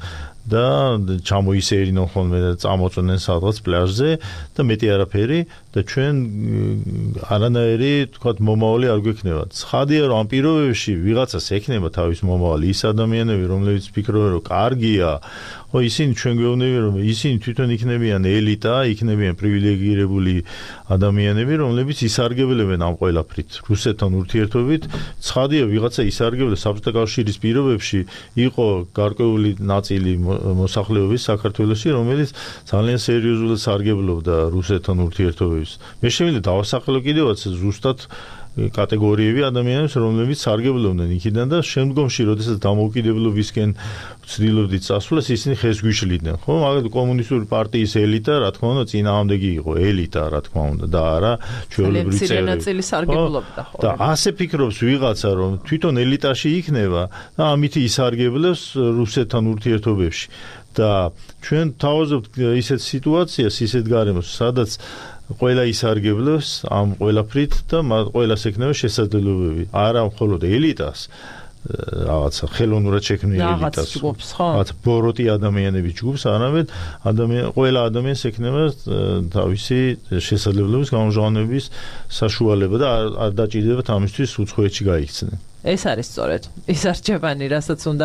და ჩამოისეირინონ ხოლმე და წამოწონენ სადღაც პლაჟზე და მეტი არაფერი და ჩვენ არანაირი თქვათ მომავალი არ გვექნება. ცხადია რომ ამ პირობებში ვიღაცას ექნება თავის მომავალი ის ადამიანები რომლებიც ფიქრობენ რომ კარგია ხო ისინი ჩვენ გვეუბნები რომ ისინი თვითონ იქნებიან ელიტა, იქნებიან პრივილეგირებული ადამიანები, რომლებიც ისარგებლებენ ამ ყველაფრით. რუსეთთან ურთიერთობით ცხადია ვიღაცა ისარგებლებს საბჭოთა კავშირის პირობებში იყო გარკვეული ნაწილი მოსახლეობის საქართველოში, რომელიც ძალიან სერიოზულად სარგებლობდა რუსეთთან ურთიერთობებს. მე შემიძლია დავასახელო კიდევაც ზუსტად კატეგორიები ადამიანებს, რომლებიც სარგებლობდნენ იქიდან და შემდგომში, როდესაც დამოუკიდებლობისკენ ცდილობდით წასვლას, ისინი ხეს გვიშლიდნენ. ხო, მაგალითად კომუნისტური პარტიის ელიტა, რა თქმა უნდა, წინააღმდეგი იყო, ელიტა, რა თქმა უნდა, და არა ჩვეულებრივი წევრები. და ასე ფიქრობს ვიღაცა, რომ თვითონ ელიტაში იქნება და ამითი ისარგებლებს რუსეთთან ურთიერთობებში. და ჩვენ თავაზობთ ისეთ სიტუაციას, ისეთ გარემოს, სადაც ყველა ისარგებლებს ამ ყველაფრით და ყველას ექნება შესაძლებლობები. არა მხოლოდ ელიტას, რაღაცა ხელოვნურად შექმნილი ელიტას. რაღაც ბოროტი ადამიანების ჯგუფს, არამედ ადამიან ყველა ადამიანს ექნება თავისი შესაძლებლობის გამჟღავნების საშუალება და არ დაჭირდებათ ამისთვის უცხოეთში გაიქცნენ. ეს არის სწორედ ის არჩევანი, რასაც უნდა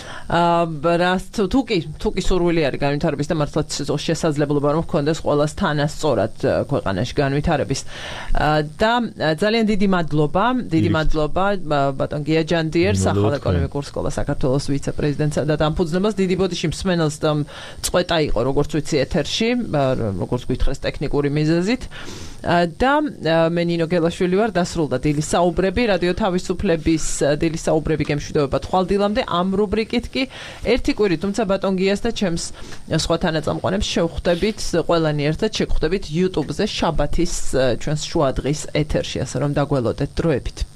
რას თუ კი თუ კი სურვილი არის განვითარების და მართლაც შესაძლებლობა რომ ჰქონდეს ყველას თანასწორად ქვეყანაში განვითარების და ძალიან დიდი მადლობა დიდი მადლობა ბატონ გიაჯანდიერ სახალხო ეკონომიკურ სკოლა საქართველოს ვიცე-პრეზიდენტსა და დამფუძნებას დიდი ბოდიში მსმენელს წყვეტა იყო როგორც ვიცი ეთერში როგორც გითხრეს ტექნიკური მიზეზით და მე ნინო გელაშვილი ვარ დასრულდა დილის საუბრები რადიო თავისუფლების დილის საუბრები გემშვიდობება თვალდილამდე ამ რუბრიკით კი ერთი კვირი თუმცა ბატონ გიას და ჩემს სხვა თანაწამყვანებს შევხვდებით ყველანი ერთად შეგხვდებით YouTube-ზე შაბათის ჩვენს შუადღის ეთერში ასე რომ დაგველოდეთ დროებით